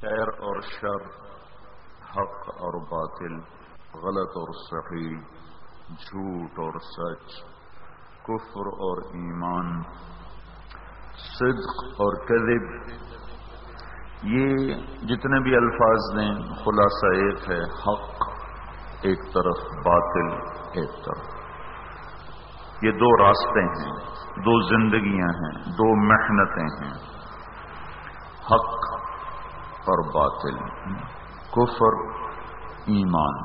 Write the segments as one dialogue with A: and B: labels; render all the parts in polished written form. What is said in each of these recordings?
A: خیر اور شر، حق اور باطل، غلط اور صحیح، جھوٹ اور سچ، کفر اور ایمان، صدق اور کذب، یہ جتنے بھی الفاظ ہیں خلاصہ ایک ہے، حق ایک طرف، باطل ایک طرف۔ یہ دو راستے ہیں، دو زندگیاں ہیں، دو محنتیں ہیں، حق اور باطل، کفر، ایمان۔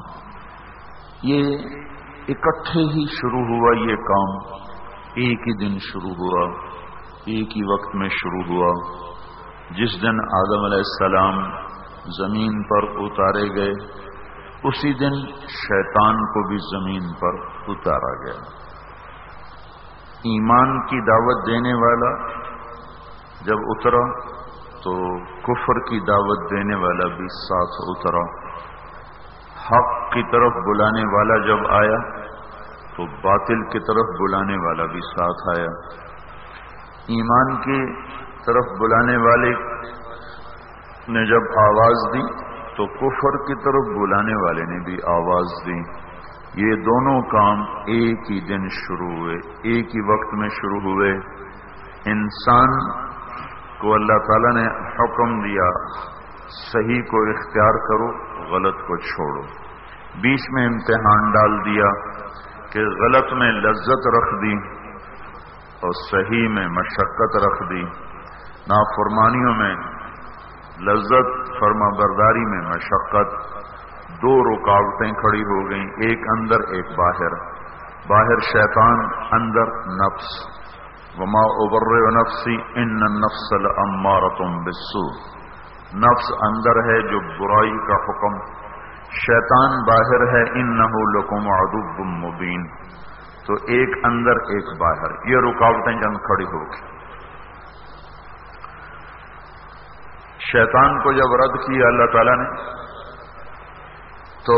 A: یہ اکٹھے ہی شروع ہوا، یہ کام ایک ہی دن شروع ہوا، ایک ہی وقت میں شروع ہوا، جس دن آدم علیہ السلام زمین پر اتارے گئے اسی دن شیطان کو بھی زمین پر اتارا گیا۔ ایمان کی دعوت دینے والا جب اترا تو کفر کی دعوت دینے والا بھی ساتھ اترا، حق کی طرف بلانے والا جب آیا تو باطل کی طرف بلانے والا بھی ساتھ آیا۔ ایمان کی طرف بلانے والے نے جب آواز دی تو کفر کی طرف بلانے والے نے بھی آواز دی۔ یہ دونوں کام ایک ہی دن شروع ہوئے، ایک ہی وقت میں شروع ہوئے۔ انسان کو اللہ تعالیٰ نے حکم دیا صحیح کو اختیار کرو، غلط کو چھوڑو۔ بیچ میں امتحان ڈال دیا کہ غلط میں لذت رکھ دی اور صحیح میں مشقت رکھ دی، نافرمانیوں میں لذت، فرما برداری میں مشقت۔ دو رکاوٹیں کھڑی ہو گئیں، ایک اندر ایک باہر، باہر شیطان، اندر نفس۔ وما ابرئ نفسی ان النفس لامارۃ بالسوء۔ نفس اندر ہے جو برائی کا حکم، شیطان باہر ہے، انہ لکم عدو مبین۔ تو ایک اندر ایک باہر، یہ رکاوٹیں جب کھڑی ہو گئی۔ شیطان کو جب رد کیا اللہ تعالیٰ نے تو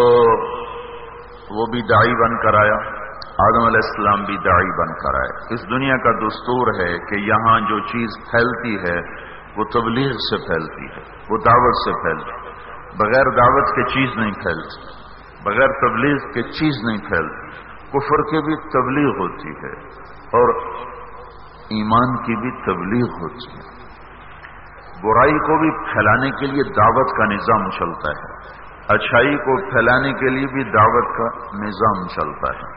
A: وہ بھی داعی بن کر آیا، آدم علیہ السلام بھی داعی بن کر آئے۔ اس دنیا کا دستور ہے کہ یہاں جو چیز پھیلتی ہے وہ تبلیغ سے پھیلتی ہے، وہ دعوت سے پھیلتی ہے۔ بغیر دعوت کے چیز نہیں پھیلتی، بغیر تبلیغ کے چیز نہیں پھیلتی۔ کفر کی بھی تبلیغ ہوتی ہے اور ایمان کی بھی تبلیغ ہوتی ہے۔ برائی کو بھی پھیلانے کے لیے دعوت کا نظام چلتا ہے، اچھائی کو پھیلانے کے لیے بھی دعوت کا نظام چلتا ہے۔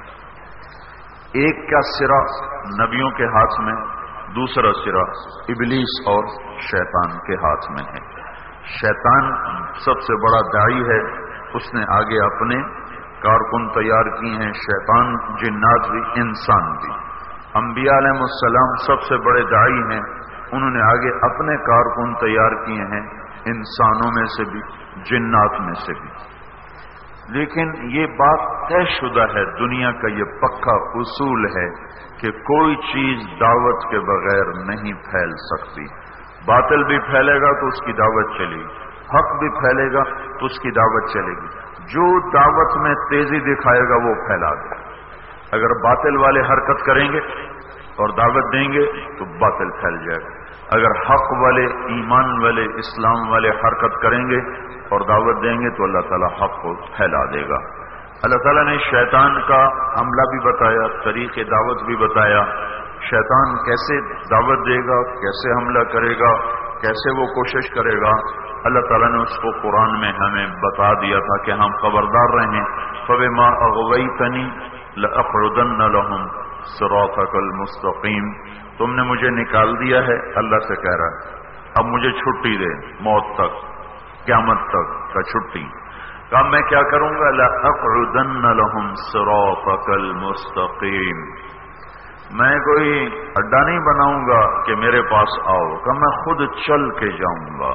A: ایک کا سرا نبیوں کے ہاتھ میں، دوسرا سرا ابلیس اور شیطان کے ہاتھ میں ہے۔ شیطان سب سے بڑا داعی ہے، اس نے آگے اپنے کارکن تیار کیے ہیں، شیطان، جنات بھی، انسان بھی۔ انبیاء علیہ السلام سب سے بڑے داعی ہیں، انہوں نے آگے اپنے کارکن تیار کیے ہیں، انسانوں میں سے بھی، جنات میں سے بھی۔ لیکن یہ بات طے شدہ ہے، دنیا کا یہ پکا اصول ہے کہ کوئی چیز دعوت کے بغیر نہیں پھیل سکتی۔ باطل بھی پھیلے گا تو اس کی دعوت چلے گی، حق بھی پھیلے گا تو اس کی دعوت چلے گی۔ جو دعوت میں تیزی دکھائے گا وہ پھیلا دے۔ اگر باطل والے حرکت کریں گے اور دعوت دیں گے تو باطل پھیل جائے گا، اگر حق والے، ایمان والے، اسلام والے حرکت کریں گے اور دعوت دیں گے تو اللہ تعالیٰ حق کو پھیلا دے گا۔ اللہ تعالیٰ نے شیطان کا حملہ بھی بتایا، طریق دعوت بھی بتایا، شیطان کیسے دعوت دے گا، کیسے حملہ کرے گا، کیسے وہ کوشش کرے گا۔ اللہ تعالیٰ نے اس کو قرآن میں ہمیں بتا دیا تھا کہ ہم خبردار رہیں۔ فَبِمَا أَغْوَيْتَنِي لَأَقْعُدَنَّ لَهُمْ صِرَاطَكَ الْمُسْتَقِيمَ۔ تم نے مجھے نکال دیا ہے، اللہ سے کہہ رہا ہے، اب مجھے چھٹی دے، موت تک، قیامت تک کا چھٹی۔ کہا میں کیا کروں گا؟ لَأَقْعُدَنَّ لَهُمْ صِرَاطَكَ الْمُسْتَقِيمَ۔ میں کوئی اڈا نہیں بناؤں گا کہ میرے پاس آؤ، کہ میں خود چل کے جاؤں گا،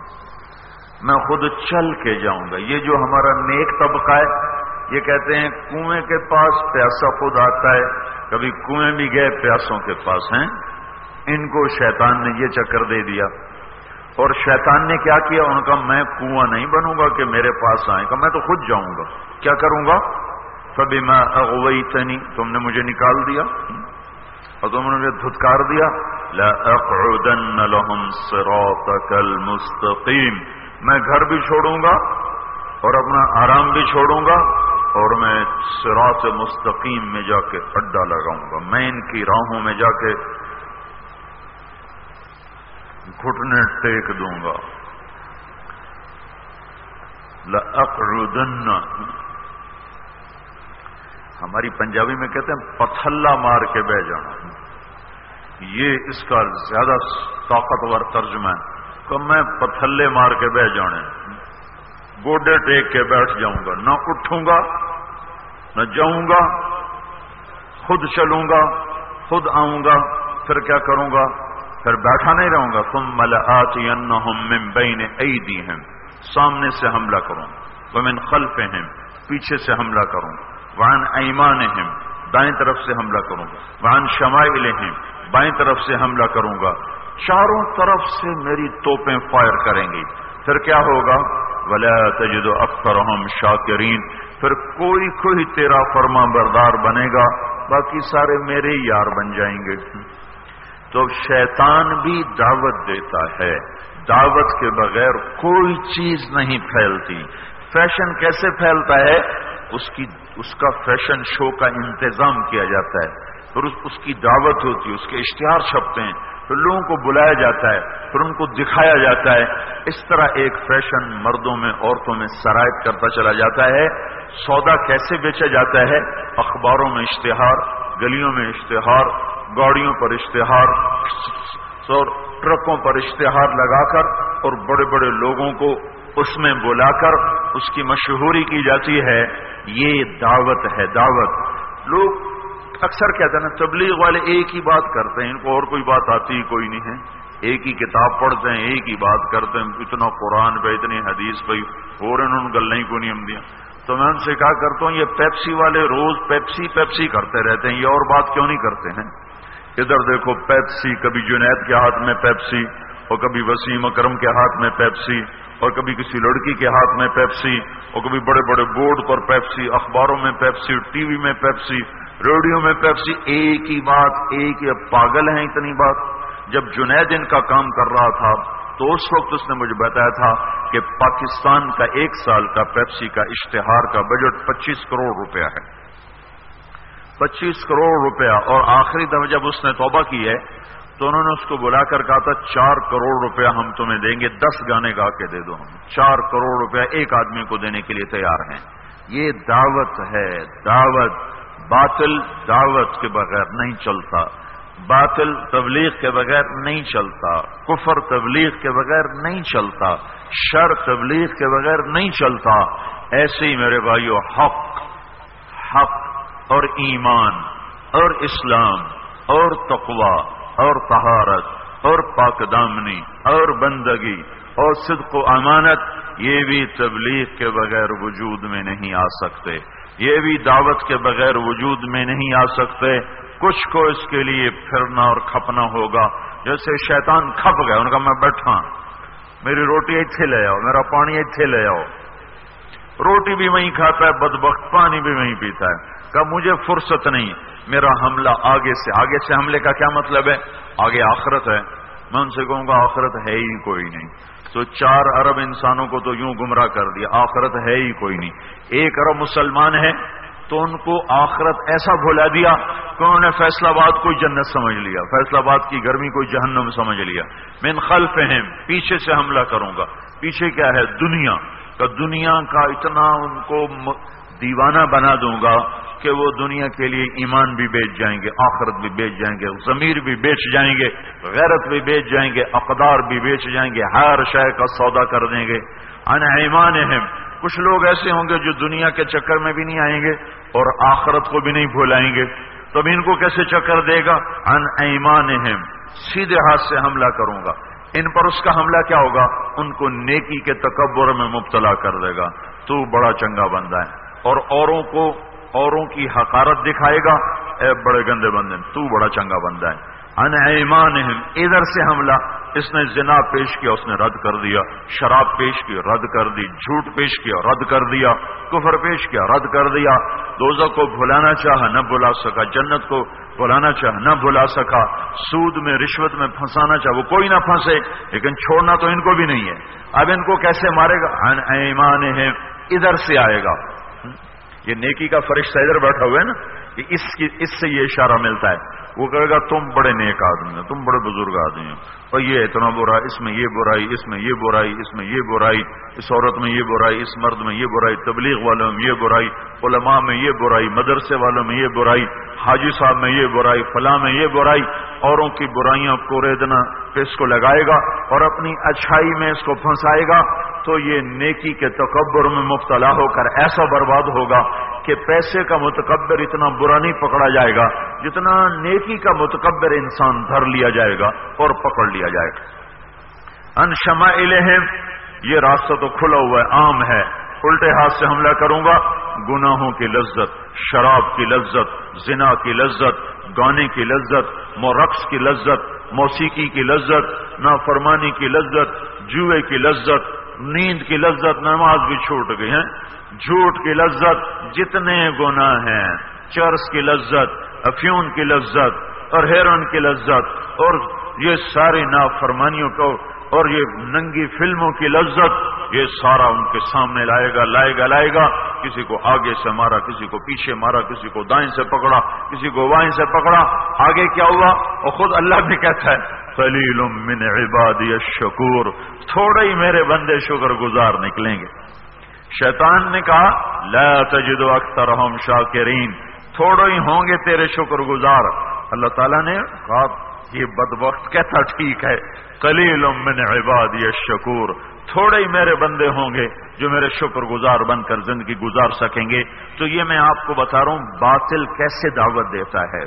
A: میں خود چل کے جاؤں گا۔ یہ جو ہمارا نیک طبقہ ہے، یہ کہتے ہیں کنویں کے پاس پیاسا خود آتا ہے، کبھی کنویں بھی گئے پیاسوں کے پاس ہیں۔ ان کو شیطان نے یہ چکر دے دیا، اور شیطان نے کیا کیا؟ ان کا میں کنواں نہیں بنوں گا کہ میرے پاس آئے گا، میں تو خود جاؤں گا۔ کیا کروں گا؟ فَبِمَا أَغْوَيْتَنِي، تم نے مجھے نکال دیا اور تم نے مجھے دھتکار دیا، لَأَقْعُدَنَّ لَهُمْ صِرَاطَكَ الْمُسْتَقِيمَ، میں گھر بھی چھوڑوں گا اور اپنا آرام بھی چھوڑوں گا اور میں صراط مستقیم میں جا کے اڈا لگاؤں گا. میں ان کی راہوں میں جا کے گھٹنے ٹیک دوں گا. لأقعدن، ہماری پنجابی میں کہتے ہیں پتھلا مار کے بہ جانا. یہ اس کا زیادہ طاقتور ترجمہ ہے کہ میں پتھلے مار کے بہ جانے، گوڈے ٹیک کے بیٹھ جاؤں گا، نہ اٹھوں گا نہ جاؤں گا، خود چلوں گا خود آؤں گا. پھر کیا کروں گا؟ پھر بیٹھا نہیں رہوں گا. ثم لآتینہم من بین ایدیہم، سامنے سے حملہ کروں، ومن خلفہم، پیچھے سے حملہ کروں، وعن ایمانہم، دائیں طرف سے حملہ کروں گا، وعن شمائلہم، بائیں طرف سے حملہ کروں گا. چاروں طرف سے میری توپیں فائر کریں گی. پھر کیا ہوگا؟ ولا تجد اکثرہم شاکرین، پھر کوئی تیرا فرما بردار بنے گا، باقی سارے میرے یار بن جائیں گے. تو شیطان بھی دعوت دیتا ہے، دعوت کے بغیر کوئی چیز نہیں پھیلتی. فیشن کیسے پھیلتا ہے؟ اس کا فیشن شو کا انتظام کیا جاتا ہے، پھر اس کی دعوت ہوتی ہے، اس کے اشتہار چھپتے ہیں، پھر لوگوں کو بلایا جاتا ہے، پھر ان کو دکھایا جاتا ہے. اس طرح ایک فیشن مردوں میں عورتوں میں سرایت کرتا چلا جاتا ہے. سودا کیسے بیچا جاتا ہے؟ اخباروں میں اشتہار، گلیوں میں اشتہار، گاڑیوں پر اشتہار، ٹرکوں پر اشتہار لگا کر اور بڑے بڑے لوگوں کو اس میں بلا کر اس کی مشہوری کی جاتی ہے. یہ دعوت ہے، دعوت. لوگ اکثر کہتے ہیں نا تبلیغ والے ایک ہی بات کرتے ہیں، ان کو اور کوئی بات آتی ہی کوئی نہیں ہے، ایک ہی کتاب پڑھتے ہیں، ایک ہی بات کرتے ہیں، اتنا قرآن پہ اتنی حدیث پہ اور انہوں گل نہیں کو نہیں دیا. تو میں ان سے کہا کرتا ہوں یہ پیپسی والے روز پیپسی کرتے رہتے ہیں، یہ اور بات کیوں نہیں کرتے ہیں؟ ادھر دیکھو پیپسی، کبھی جنید کے ہاتھ میں پیپسی اور کبھی وسیم اکرم کے ہاتھ میں پیپسی اور کبھی کسی لڑکی کے ہاتھ میں پیپسی اور کبھی بڑے بڑے بورڈ پر پیپسی، اخباروں میں پیپسی، ٹی وی میں پیپسی، ریڈیو میں پیپسی. ایک ہی بات، ایک ہی. پاگل ہیں اتنی بات. جب جنید ان کا کام کر رہا تھا تو اس وقت اس نے مجھے بتایا تھا کہ پاکستان کا ایک سال کا پیپسی کا اشتہار کا بجٹ 25 کروڑ روپیہ ہے. 25 کروڑ روپیہ. اور آخری دفعہ جب اس نے توبہ کی ہے تو انہوں نے اس کو بلا کر کہا تھا 4 کروڑ روپیہ ہم تمہیں دیں گے، 10 گانے گا کے دے دو. ہم 4 کروڑ روپیہ ایک آدمی کو دینے کے لیے تیار ہیں. یہ دعوت ہے، دعوت. باطل دعوت کے بغیر نہیں چلتا، باطل تبلیغ کے بغیر نہیں چلتا، کفر تبلیغ کے بغیر نہیں چلتا، شر تبلیغ کے بغیر نہیں چلتا. ایسے ہی میرے بھائیو حق اور ایمان اور اسلام اور تقوی اور طہارت اور پاک دامنی اور بندگی اور صدق و امانت، یہ بھی تبلیغ کے بغیر وجود میں نہیں آ سکتے، یہ بھی دعوت کے بغیر وجود میں نہیں آ سکتے. کچھ کو اس کے لیے پھرنا اور کھپنا ہوگا. جیسے شیطان کھپ گیا، ان کا میں بیٹھا، میری روٹی ایتھے لے آؤ، میرا پانی ایتھے لے آؤ. روٹی بھی وہیں کھاتا ہے بدبخت، پانی بھی وہیں پیتا ہے. کہ مجھے فرصت نہیں، میرا حملہ آگے سے حملے کا کیا مطلب ہے؟ آگے آخرت ہے. میں ان سے کہوں گا آخرت ہے ہی کوئی نہیں. تو 4 ارب انسانوں کو تو یوں گمراہ کر دیا، آخرت ہے ہی کوئی نہیں. 1 ارب مسلمان ہیں تو ان کو آخرت ایسا بھلا دیا کہ انہوں نے فیصل آباد کوئی جنت سمجھ لیا، فیصل آباد کی گرمی کوئی جہنم سمجھ لیا. من خلفہم، پیچھے سے حملہ کروں گا. پیچھے کیا ہے؟ دنیا کا اتنا ان کو دیوانہ بنا دوں گا کہ وہ دنیا کے لیے ایمان بھی بیچ جائیں گے، آخرت بھی بیچ جائیں گے، ضمیر بھی بیچ جائیں گے، غیرت بھی بیچ جائیں گے، اقدار بھی بیچ جائیں گے، ہر شے کا سودا کر دیں گے. عن ایمانہم، کچھ لوگ ایسے ہوں گے جو دنیا کے چکر میں بھی نہیں آئیں گے اور آخرت کو بھی نہیں بھولائیں گے. تو ان کو کیسے چکر دے گا؟ عن ایمانہم، سیدھے ہاتھ سے حملہ کروں گا. ان پر اس کا حملہ کیا ہوگا؟ ان کو نیکی کے تکبر میں مبتلا کر دے گا. تو بڑا چنگا بندہ ہے، اور اوروں کی حقارت دکھائے گا، اے بڑے گندے بندے، تو بڑا چنگا بندہ ہے. عن ایمانہم، ادھر سے حملہ. اس نے زنا پیش کیا، اس نے رد کر دیا. شراب پیش کی، رد کر دی. جھوٹ پیش کیا، رد کر دیا. کفر پیش کیا، رد کر دیا. دوزخ کو بھلانا چاہا، نہ بھلا سکا. جنت کو بلانا چاہ نہ بلا سکا، سود میں رشوت میں پھنسانا چاہ وہ کوئی نہ پھنسے، لیکن چھوڑنا تو ان کو بھی نہیں ہے۔ اب ان کو کیسے مارے گا؟ عن ایمانہم، ادھر سے آئے گا، یہ نیکی کا فرشتہ ادھر بیٹھا ہوا ہے نا، اس سے یہ اشارہ ملتا ہے، وہ کہے گا تم بڑے نیک آدمی ہو، تم بڑے بزرگ آدمی ہو، اور یہ اتنا برا، اس میں یہ برائی، اس میں یہ برائی، اس میں یہ برائی، اس عورت میں یہ برائی، اس مرد میں یہ برائی، تبلیغ والوں میں یہ برائی، علماء میں یہ برائی، مدرسے والوں میں یہ برائی، حاجی صاحب میں یہ برائی، فلاں میں یہ برائی، اوروں کی برائیاں کو ریدنا پہ اس کو لگائے گا اور اپنی اچھائی میں اس کو پھنسائے گا، تو یہ نیکی کے تکبر میں مبتلا ہو کر ایسا برباد ہوگا کہ پیسے کا متکبر اتنا برا نہیں پکڑا جائے گا جتنا نیکی کا متکبر انسان دھر لیا جائے گا اور پکڑ لیا جائے گا۔ ان شمائلہم، یہ راستہ تو کھلا ہوا ہے، عام ہے، الٹے ہاتھ سے حملہ کروں گا، گناہوں کی لذت، شراب کی لذت، زنا کی لذت، گانے کی لذت، رقص کی لذت، موسیقی کی لذت، نافرمانی کی لذت، جوئے کی لذت، نیند کی لذت، نماز بھی چھوٹ گئی ہے، جھوٹ کی لذت، جتنے گناہ ہیں، چرس کی لذت، افیون کی لذت اور ہیرون کی لذت اور یہ ساری نافرمانیوں کو اور یہ ننگی فلموں کی لذت، یہ سارا ان کے سامنے لائے گا، کسی کو آگے سے مارا، کسی کو پیچھے مارا، کسی کو دائیں سے پکڑا، کسی کو بائیں سے پکڑا، آگے کیا ہوا؟ اور خود اللہ بھی کہتا ہے قلیل من عبادی الشکور، تھوڑے ہی میرے بندے شکر گزار نکلیں گے۔ شیطان نے کہا لا تجد اکثرہم شاکرین، تھوڑے ہی ہوں گے تیرے شکر گزار۔ اللہ تعالیٰ نے کہا یہ بدبخت کہتا ٹھیک ہے، قلیل من عبادی الشکور، تھوڑے ہی میرے بندے ہوں گے جو میرے شکر گزار بن کر زندگی گزار سکیں گے۔ تو یہ میں آپ کو بتا رہا ہوں باطل کیسے دعوت دیتا ہے۔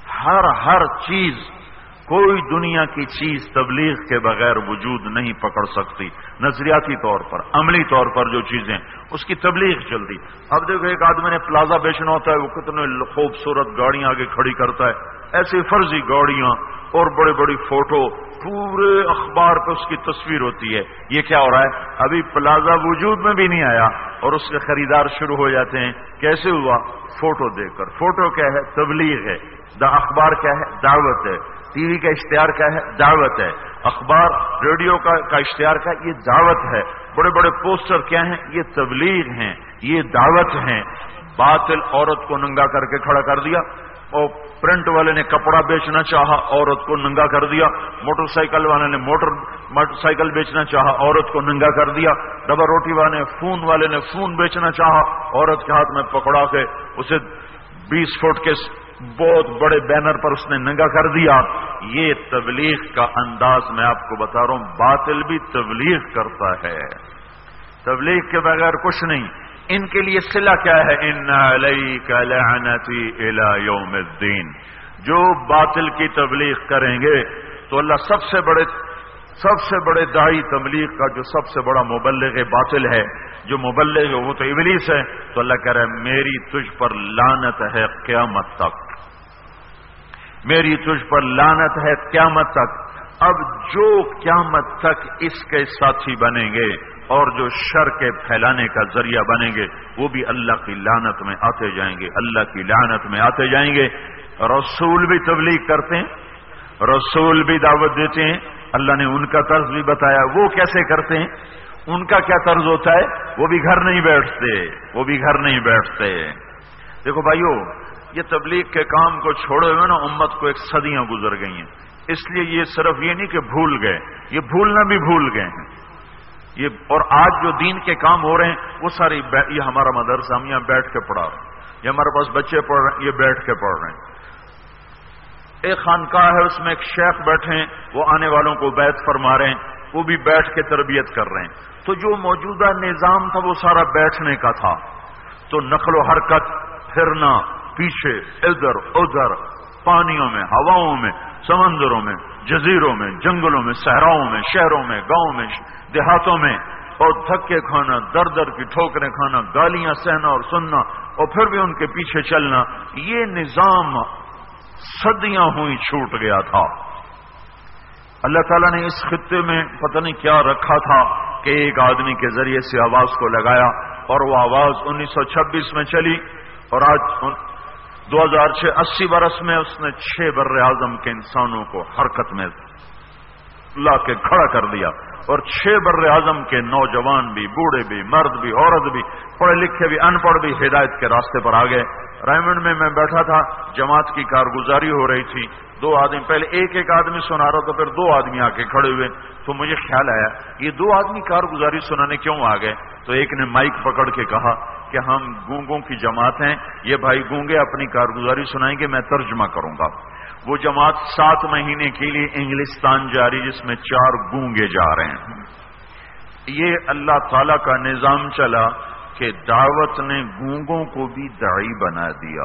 A: ہر چیز، کوئی دنیا کی چیز تبلیغ کے بغیر وجود نہیں پکڑ سکتی، نظریاتی طور پر، عملی طور پر جو چیزیں اس کی تبلیغ چلتی۔ اب دیکھو ایک آدمی نے پلازا بیچنا ہوتا ہے، وہ کتنے خوبصورت گاڑیاں آگے کھڑی کرتا ہے، ایسی فرضی گاڑیاں اور بڑی بڑی فوٹو، پورے اخبار پہ اس کی تصویر ہوتی ہے۔ یہ کیا ہو رہا ہے؟ ابھی پلازا وجود میں بھی نہیں آیا اور اس کے خریدار شروع ہو جاتے ہیں۔ کیسے ہوا؟ فوٹو دیکھ کر۔ فوٹو کیا ہے؟ تبلیغ ہے۔ اخبار کیا ہے؟ دعوت ہے۔ ٹی وی کا اشتہار کیا ہے؟ دعوت ہے۔ اخبار، ریڈیو کا اشتہار کیا ہے؟ یہ دعوت ہے۔ بڑے بڑے پوسٹر کیا ہیں؟ یہ تبلیغ ہیں، یہ دعوت ہیں۔ باطل عورت کو ننگا کر کے کھڑا کر دیا، اور پرنٹ والے نے کپڑا بیچنا چاہا، عورت کو ننگا کر دیا، موٹر سائیکل والے نے موٹر سائیکل بیچنا چاہا، عورت کو ننگا کر دیا، ڈبا روٹی والے نے فون بیچنا چاہا، عورت کے ہاتھ میں پکڑا کے اسے 20 فٹ کے بہت بڑے بینر پر اس نے ننگا کر دیا۔ یہ تبلیغ کا انداز میں آپ کو بتا رہا ہوں، باطل بھی تبلیغ کرتا ہے، تبلیغ کے بغیر کچھ نہیں۔ ان کے لیے صلہ کیا ہے؟ ان علیک لعنتی الی یوم الدین۔ جو باطل کی تبلیغ کریں گے تو اللہ سب سے بڑے داعی تبلیغ کا، جو سب سے بڑا مبلغ باطل ہے، جو مبلغ ہے وہ تو ابلیس ہے، تو اللہ کہہ رہا ہے میری تجھ پر لعنت ہے قیامت تک، میری تجھ پر لعنت ہے قیامت تک۔ اب جو قیامت تک اس کے ساتھی بنیں گے اور جو شر کے پھیلانے کا ذریعہ بنیں گے، وہ بھی اللہ کی لعنت میں آتے جائیں گے، اللہ کی لعنت میں آتے جائیں گے۔ رسول بھی تبلیغ کرتے ہیں، رسول بھی دعوت دیتے ہیں، اللہ نے ان کا طرز بھی بتایا۔ وہ کیسے کرتے ہیں؟ ان کا کیا طرز ہوتا ہے؟ وہ بھی گھر نہیں بیٹھتے، دیکھو بھائیو، یہ تبلیغ کے کام کو چھوڑے ہوئے نا امت کو ایک صدیاں گزر گئی ہیں، اس لیے یہ صرف یہ نہیں کہ بھول گئے، یہ بھولنا بھی بھول گئے ہیں۔ اور آج جو دین کے کام ہو رہے ہیں وہ سارے، یہ ہمارا مدرسہ، ہم یہاں بیٹھ کے پڑھا رہے ہیں، یہ ہمارے پاس بچے پڑھ رہے ہیں، یہ بیٹھ کے پڑھ رہے ہیں۔ ایک خانقاہ ہے، اس میں ایک شیخ بیٹھے ہیں، وہ آنے والوں کو بیعت فرما رہے ہیں، وہ بھی بیٹھ کے تربیت کر رہے ہیں۔ تو جو موجودہ نظام تھا وہ سارا بیٹھنے کا تھا، تو نقل و حرکت، پھرنا پیچھے ادھر ادھر، پانیوں میں، ہواؤں میں، سمندروں میں، جزیروں میں، جنگلوں میں، صحراؤں میں، شہروں میں، گاؤں میں، دیہاتوں میں، اور دھکے کھانا، در کی ٹھوکریں کھانا، گالیاں سہنا اور سننا، اور پھر بھی ان کے پیچھے چلنا، یہ نظام صدیاں ہوئی چھوٹ گیا تھا۔ اللہ تعالیٰ نے اس خطے میں پتہ نہیں کیا رکھا تھا کہ ایک آدمی کے ذریعے سے آواز کو لگایا، اور وہ آواز 1926 میں چلی، اور آج 2006 80 برس میں اس نے 6 بر اعظم کے انسانوں کو حرکت میں لا کے کھڑا کر دیا، اور 6 بر اعظم کے نوجوان بھی، بوڑھے بھی، مرد بھی، عورت بھی، پڑھے لکھے بھی، ان پڑھ بھی ہدایت کے راستے پر آ گئے۔ ریمنڈ میں بیٹھا تھا، جماعت کی کارگزاری ہو رہی تھی، 2 آدمی، پہلے ایک آدمی سنا رہا تھا، پھر 2 آدمی آ کے کھڑے ہوئے، تو مجھے خیال آیا یہ 2 آدمی کارگزاری سنانے کیوں آ گئے؟ تو ایک نے مائک پکڑ کے کہا کہ ہم گونگوں کی جماعت ہیں، یہ بھائی گونگے اپنی کارگزاری سنائیں گے، میں ترجمہ کروں گا۔ وہ جماعت 7 مہینے کے لیے انگلستان جا رہی، جس میں 4 گونگے جا رہے ہیں۔ یہ اللہ تعالی کا نظام چلا کہ دعوت نے گونگوں کو بھی داعی بنا دیا۔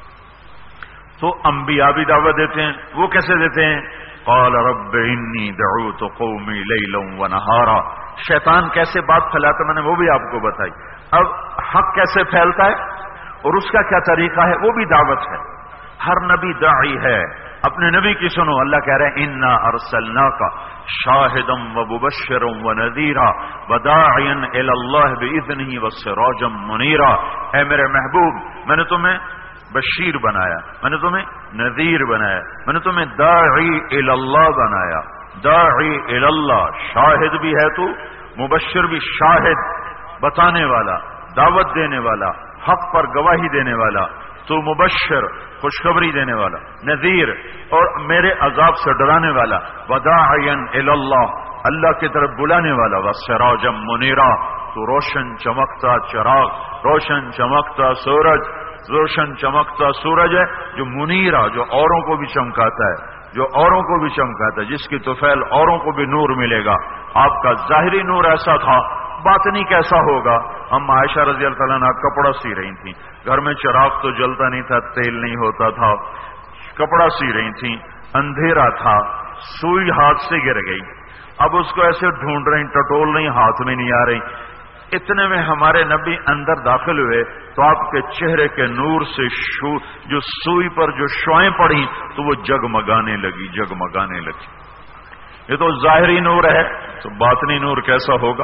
A: تو انبیاء بھی دعوت دیتے ہیں، وہ کیسے دیتے ہیں؟ قال رب انی دعوت قومی لیلا ونہارا۔ شیطان کیسے بات پھیلاتا میں نے وہ بھی آپ کو بتائی۔ اب حق کیسے پھیلتا ہے اور اس کا کیا طریقہ ہے، وہ بھی دعوت ہے۔ ہر نبی داعی ہے، اپنے نبی کی سنو۔ اللہ کہہ رہے ہیں انا ارسلناک شاہدا ومبشرا ونذیرا وداعیا الی اللہ باذنہ وسراجا منیرا۔ اے میرے محبوب، میں نے تمہیں بشیر بنایا، میں نے تمہیں نذیر بنایا، میں نے تمہیں داعی الی اللہ بنایا۔ داعی الی اللہ، شاہد بھی ہے تو، مبشر بھی، شاہد بتانے والا، دعوت دینے والا، حق پر گواہی دینے والا، تو مبشر خوشخبری دینے والا، نذیر اور میرے عذاب سے ڈرانے والا، وداعیا الی اللہ، اللہ کی طرف بلانے والا، وسراجا منیرا، تو روشن چمکتا چراغ، روشن چمکتا سورج، روشن چمکتا سورج ہے جو منیرا، جو اوروں کو بھی چمکاتا ہے، جو اوروں کو بھی چمکاتا ہے، جس کی طفیل اوروں کو بھی نور ملے گا۔ آپ کا ظاہری نور ایسا تھا، باطنی کیسا ہوگا؟ ہم عائشہ رضی اللہ تعالیٰ عنہ کپڑا سی رہی تھیں، گھر میں چراغ تو جلتا نہیں تھا، تیل نہیں ہوتا تھا، کپڑا سی رہی تھیں، اندھیرا تھا، سوئی ہاتھ سے گر گئی، اب اس کو ایسے ڈھونڈ رہی، ٹٹول رہی، ہاتھ میں نہیں آ رہی۔ اتنے میں ہمارے نبی اندر داخل ہوئے تو آپ کے چہرے کے نور سے جو سوئی پر جو شعائیں پڑی تو وہ جگمگانے لگی، جگمگانے لگی۔ یہ تو ظاہری نور ہے، تو باطنی نور کیسا ہوگا؟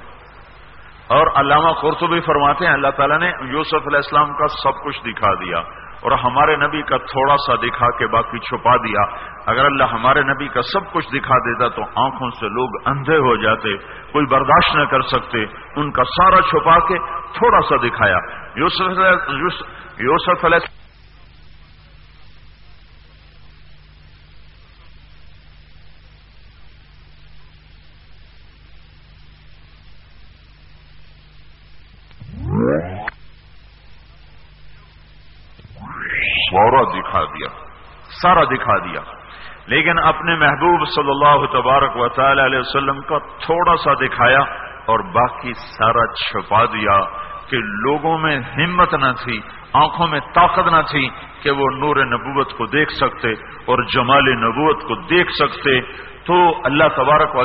A: اور علامہ قرطبی فرماتے ہیں اللہ تعالیٰ نے یوسف علیہ السلام کا سب کچھ دکھا دیا اور ہمارے نبی کا تھوڑا سا دکھا کے باقی چھپا دیا۔ اگر اللہ ہمارے نبی کا سب کچھ دکھا دیتا تو آنکھوں سے لوگ اندھے ہو جاتے، کوئی برداشت نہ کر سکتے۔ ان کا سارا چھپا کے تھوڑا سا دکھایا۔ یوسف علیہ سارا دکھا دیا، لیکن اپنے محبوب صلی اللہ تبارک و تعالی علیہ وسلم کا تھوڑا سا دکھایا اور باقی سارا چھپا دیا کہ لوگوں میں ہمت نہ تھی، آنکھوں میں طاقت نہ تھی کہ وہ نور نبوت کو دیکھ سکتے اور جمال نبوت کو دیکھ سکتے۔ تو اللہ تبارک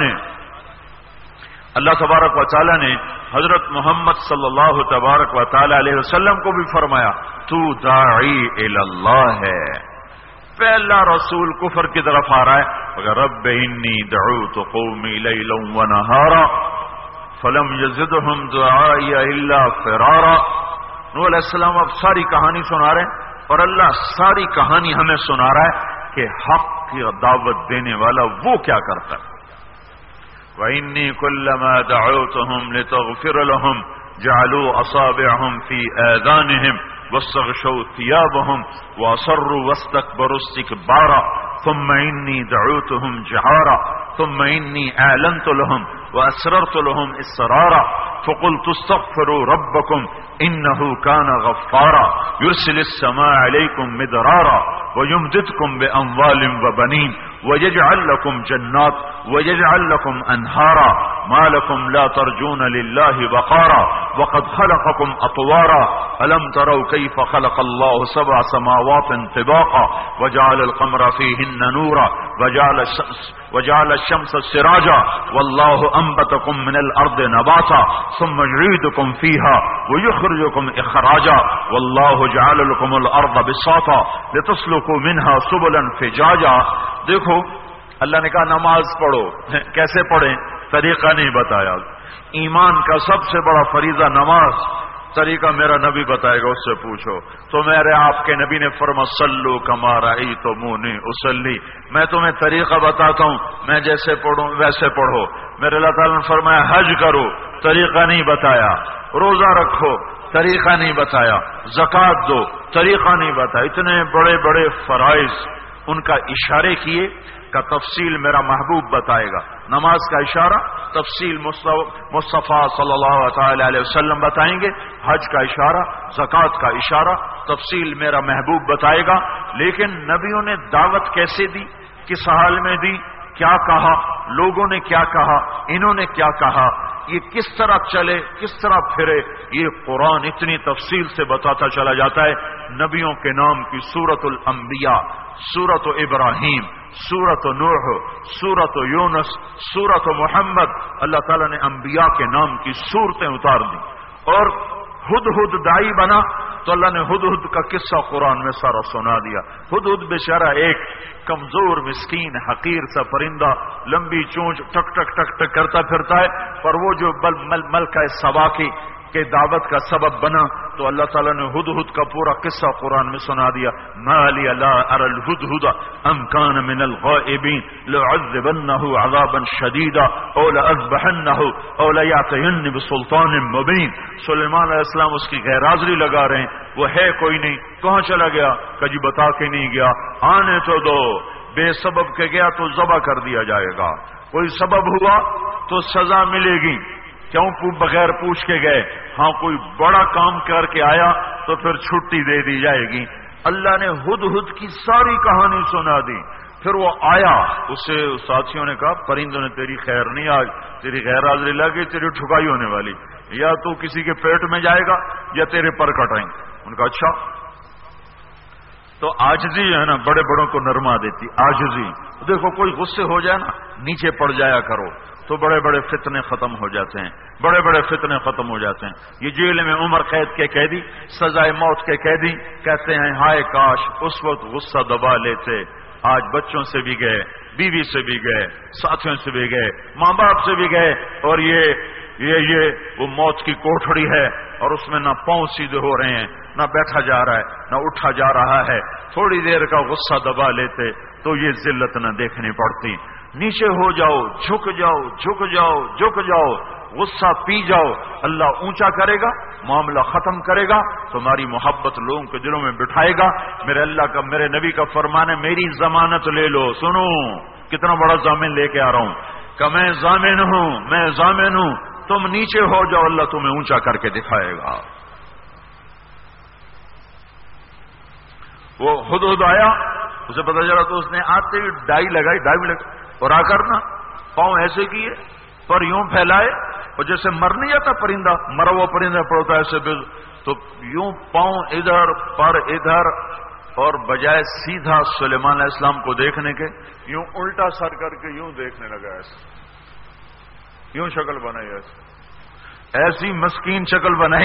A: و تعالی نے حضرت محمد صلی اللہ تبارک و تعالی علیہ وسلم کو بھی فرمایا تو داعی الی اللہ ہے۔ پہلا رسول کفر کی طرف آ رہا ہے، رب انی دعوت قومی لیلا ونہارا فلم یزدہم دعائی الا فرارا۔ نوح علیہ السلام اب ساری کہانی سنا رہے ہیں اور اللہ ساری کہانی ہمیں سنا رہا ہے کہ حق کی دعوت دینے والا وہ کیا کرتا ہے۔ وَإِنِّي كُلَّمَا دَعَوْتُهُمْ لِتَغْفِرَ لَهُمْ جَعَلُوا أَصَابِعَهُمْ فِي آذَانِهِمْ وَاسْتَغْشَوْا ثِيَابَهُمْ وَأَصَرُّوا وَاسْتَكْبَرُوا اسْتِكْبَارًا ثُمَّ إِنِّي دَعَوْتُهُمْ جِهَارًا ثُمَّ إِنِّي أَعْلَنْتُ لَهُمْ وَأَسْرَرْتُ لَهُمْ إِسْرَارًا فَقُلْتُ اسْتَغْفِرُوا رَبَّكُمْ إِنَّهُ كَانَ غَفَّارًا يُرْسِلِ السَّمَاءَ عَلَيْكُمْ مِدْرَارًا وَيُمْدِدْكُمْ بِأَمْوَالٍ وَبَنِينَ وَيَجْعَلْ لَكُمْ جَنَّاتٍ وَيَجْعَلْ لَكُمْ أَنْهَارًا مَا لَكُمْ لَا تَرْجُونَ لِلَّهِ وَقَارًا وَقَدْ خَلَقَكُمْ أَطْوَارًا أَلَمْ تَرَوْا كَيْفَ خَلَقَ اللَّهُ سَبْعَ سَمَاوَاتٍ طِبَاقًا وَجَعَلَ الْقَمَرَ فِيهِنَّ نُورًا وَجَعَلَ الشَّمْسَ سِرَاجًا وَاللَّهُ أَنبَتَكُم مِّنَ الْأَرْضِ نَبَاتًا ثُمَّ يُعِيدُكُم فِيهَا وَيُخْرِجُكُم إِخْرَاجًا وَاللَّهُ جَعَلَ لَكُمُ الْأَرْضَ بِسَاطًا لِتَسْلُكُوا مِنْهَا سُبُلًا فِجَاجًا۔ دیکھو اللہ نے کہا نماز پڑھو، کیسے پڑھیں طریقہ نہیں بتایا۔ ایمان کا سب سے بڑا فریضہ نماز، طریقہ میرا نبی بتائے گا، اس سے پوچھو۔ تو میرے آپ کے نبی نے فرمایا صلو کما رأیتمونی اصلی، میں تمہیں طریقہ بتاتا ہوں، میں جیسے پڑھوں ویسے پڑھو۔ میرے اللہ تعالیٰ نے فرمایا حج کرو، طریقہ نہیں بتایا، روزہ رکھو، طریقہ نہیں بتایا، زکوٰۃ دو، طریقہ نہیں بتایا۔ اتنے بڑے بڑے فرائض ان کا اشارے کیے کا تفصیل میرا محبوب بتائے گا۔ نماز کا اشارہ تفصیل مصطفیٰ صلی اللہ تعالی علیہ وسلم بتائیں گے، حج کا اشارہ، زکوٰۃ کا اشارہ تفصیل میرا محبوب بتائے گا۔ لیکن نبیوں نے دعوت کیسے دی، کس حال میں دی، کیا کہا، لوگوں نے کیا کہا، انہوں نے کیا کہا، یہ کس طرح چلے، کس طرح پھرے، یہ قرآن اتنی تفصیل سے بتاتا چلا جاتا ہے۔ نبیوں کے نام کی سورۃ الانبیاء، سورۃ ابراہیم، سورۃ نوح، سورۃ یونس، سورۃ محمد، اللہ تعالیٰ نے انبیاء کے نام کی سورتیں اتار دی۔ اور ہدہد دائی بنا تو اللہ نے ہدہد کا قصہ قرآن میں سارا سنا دیا۔ ہدہد بیچارہ ایک کمزور مسکین حقیر سا پرندہ، لمبی چونچ، ٹک ٹک ٹک ٹک کرتا پھرتا ہے، پر وہ جو ملکہ سبا کے دعوت کا سبب بنا تو اللہ تعالیٰ نے ہدہد کا پورا قصہ قرآن میں سنا دیا۔ ما لی لا اری الہدہد ام کان من الغائبین لأعذبنہ عذابا شدیدا او لأذبحنہ او لیأتینی بسلطان مبین۔ سلیمان علیہ السلام اس کی غیر حاضری لگا رہے ہیں، وہ ہے کوئی نہیں، کہاں چلا گیا، کہ جی بتا کے نہیں گیا، آنے تو دو، بے سبب کے گیا تو ذبح کر دیا جائے گا، کوئی سبب ہوا تو سزا ملے گی، کیوں بغیر پوچھ کے گئے، ہاں کوئی بڑا کام کر کے آیا تو پھر چھٹی دے دی جائے گی۔ اللہ نے ہدہد کی ساری کہانی سنا دی۔ پھر وہ آیا، اسے ساتھیوں نے کہا پرندوں نے تیری خیر نہیں، آج تیری غیر حاضری لگی، تیری ٹھکائی ہونے والی، یا تو کسی کے پیٹ میں جائے گا یا تیرے پر کٹائیں۔ ان کا اچھا، تو عاجزی ہے نا بڑے بڑوں کو نرما دیتی، عاجزی۔ دیکھو کوئی غصے ہو جائے نا، نیچے پڑ جایا کرو تو بڑے بڑے فتنے ختم ہو جاتے ہیں، بڑے بڑے فتنے ختم ہو جاتے ہیں۔ یہ جیل میں عمر قید کے قیدی، سزائے موت کے قیدی کہتے ہیں ہائے کاش اس وقت غصہ دبا لیتے، آج بچوں سے بھی گئے، بیوی سے بھی گئے، ساتھیوں سے بھی گئے، ماں باپ سے بھی گئے، اور یہ وہ موت کی کوٹھڑی ہے، اور اس میں نہ پاؤں سیدھے ہو رہے ہیں، نہ بیٹھا جا رہا ہے، نہ اٹھا جا رہا ہے۔ تھوڑی دیر کا غصہ دبا لیتے تو یہ ذلت نہ دیکھنی پڑتی۔ نیچے ہو جاؤ، جھک جاؤ، جھک جاؤ، جھک جاؤ، غصہ پی جاؤ، اللہ اونچا کرے گا، معاملہ ختم کرے گا، تمہاری محبت لوگوں کے دلوں میں بٹھائے گا۔ میرے اللہ کا، میرے نبی کا فرمان ہے میری ضمانت لے لو۔ سنو کتنا بڑا ضامن لے کے آ رہا ہوں کہ میں ضامن ہوں، میں ضامن ہوں، تم نیچے ہو جاؤ، اللہ تمہیں اونچا کر کے دکھائے گا۔ وہ ہدہد آیا، اسے پتہ چلا تو اس نے آتے ہی ڈائی لگائی، اور آ کر نا پاؤں ایسے کیے، پر یوں پھیلائے، اور جیسے مر نہیں جاتا پرندہ، مرا ہوا پرندہ پڑتا ہے ایسے، تو یوں پاؤں ادھر پر ادھر، اور بجائے سیدھا سلیمان علیہ السلام کو دیکھنے کے یوں الٹا سر کر کے یوں دیکھنے لگا، ایسے یوں شکل بنائی، ایسی مسکین شکل بنائی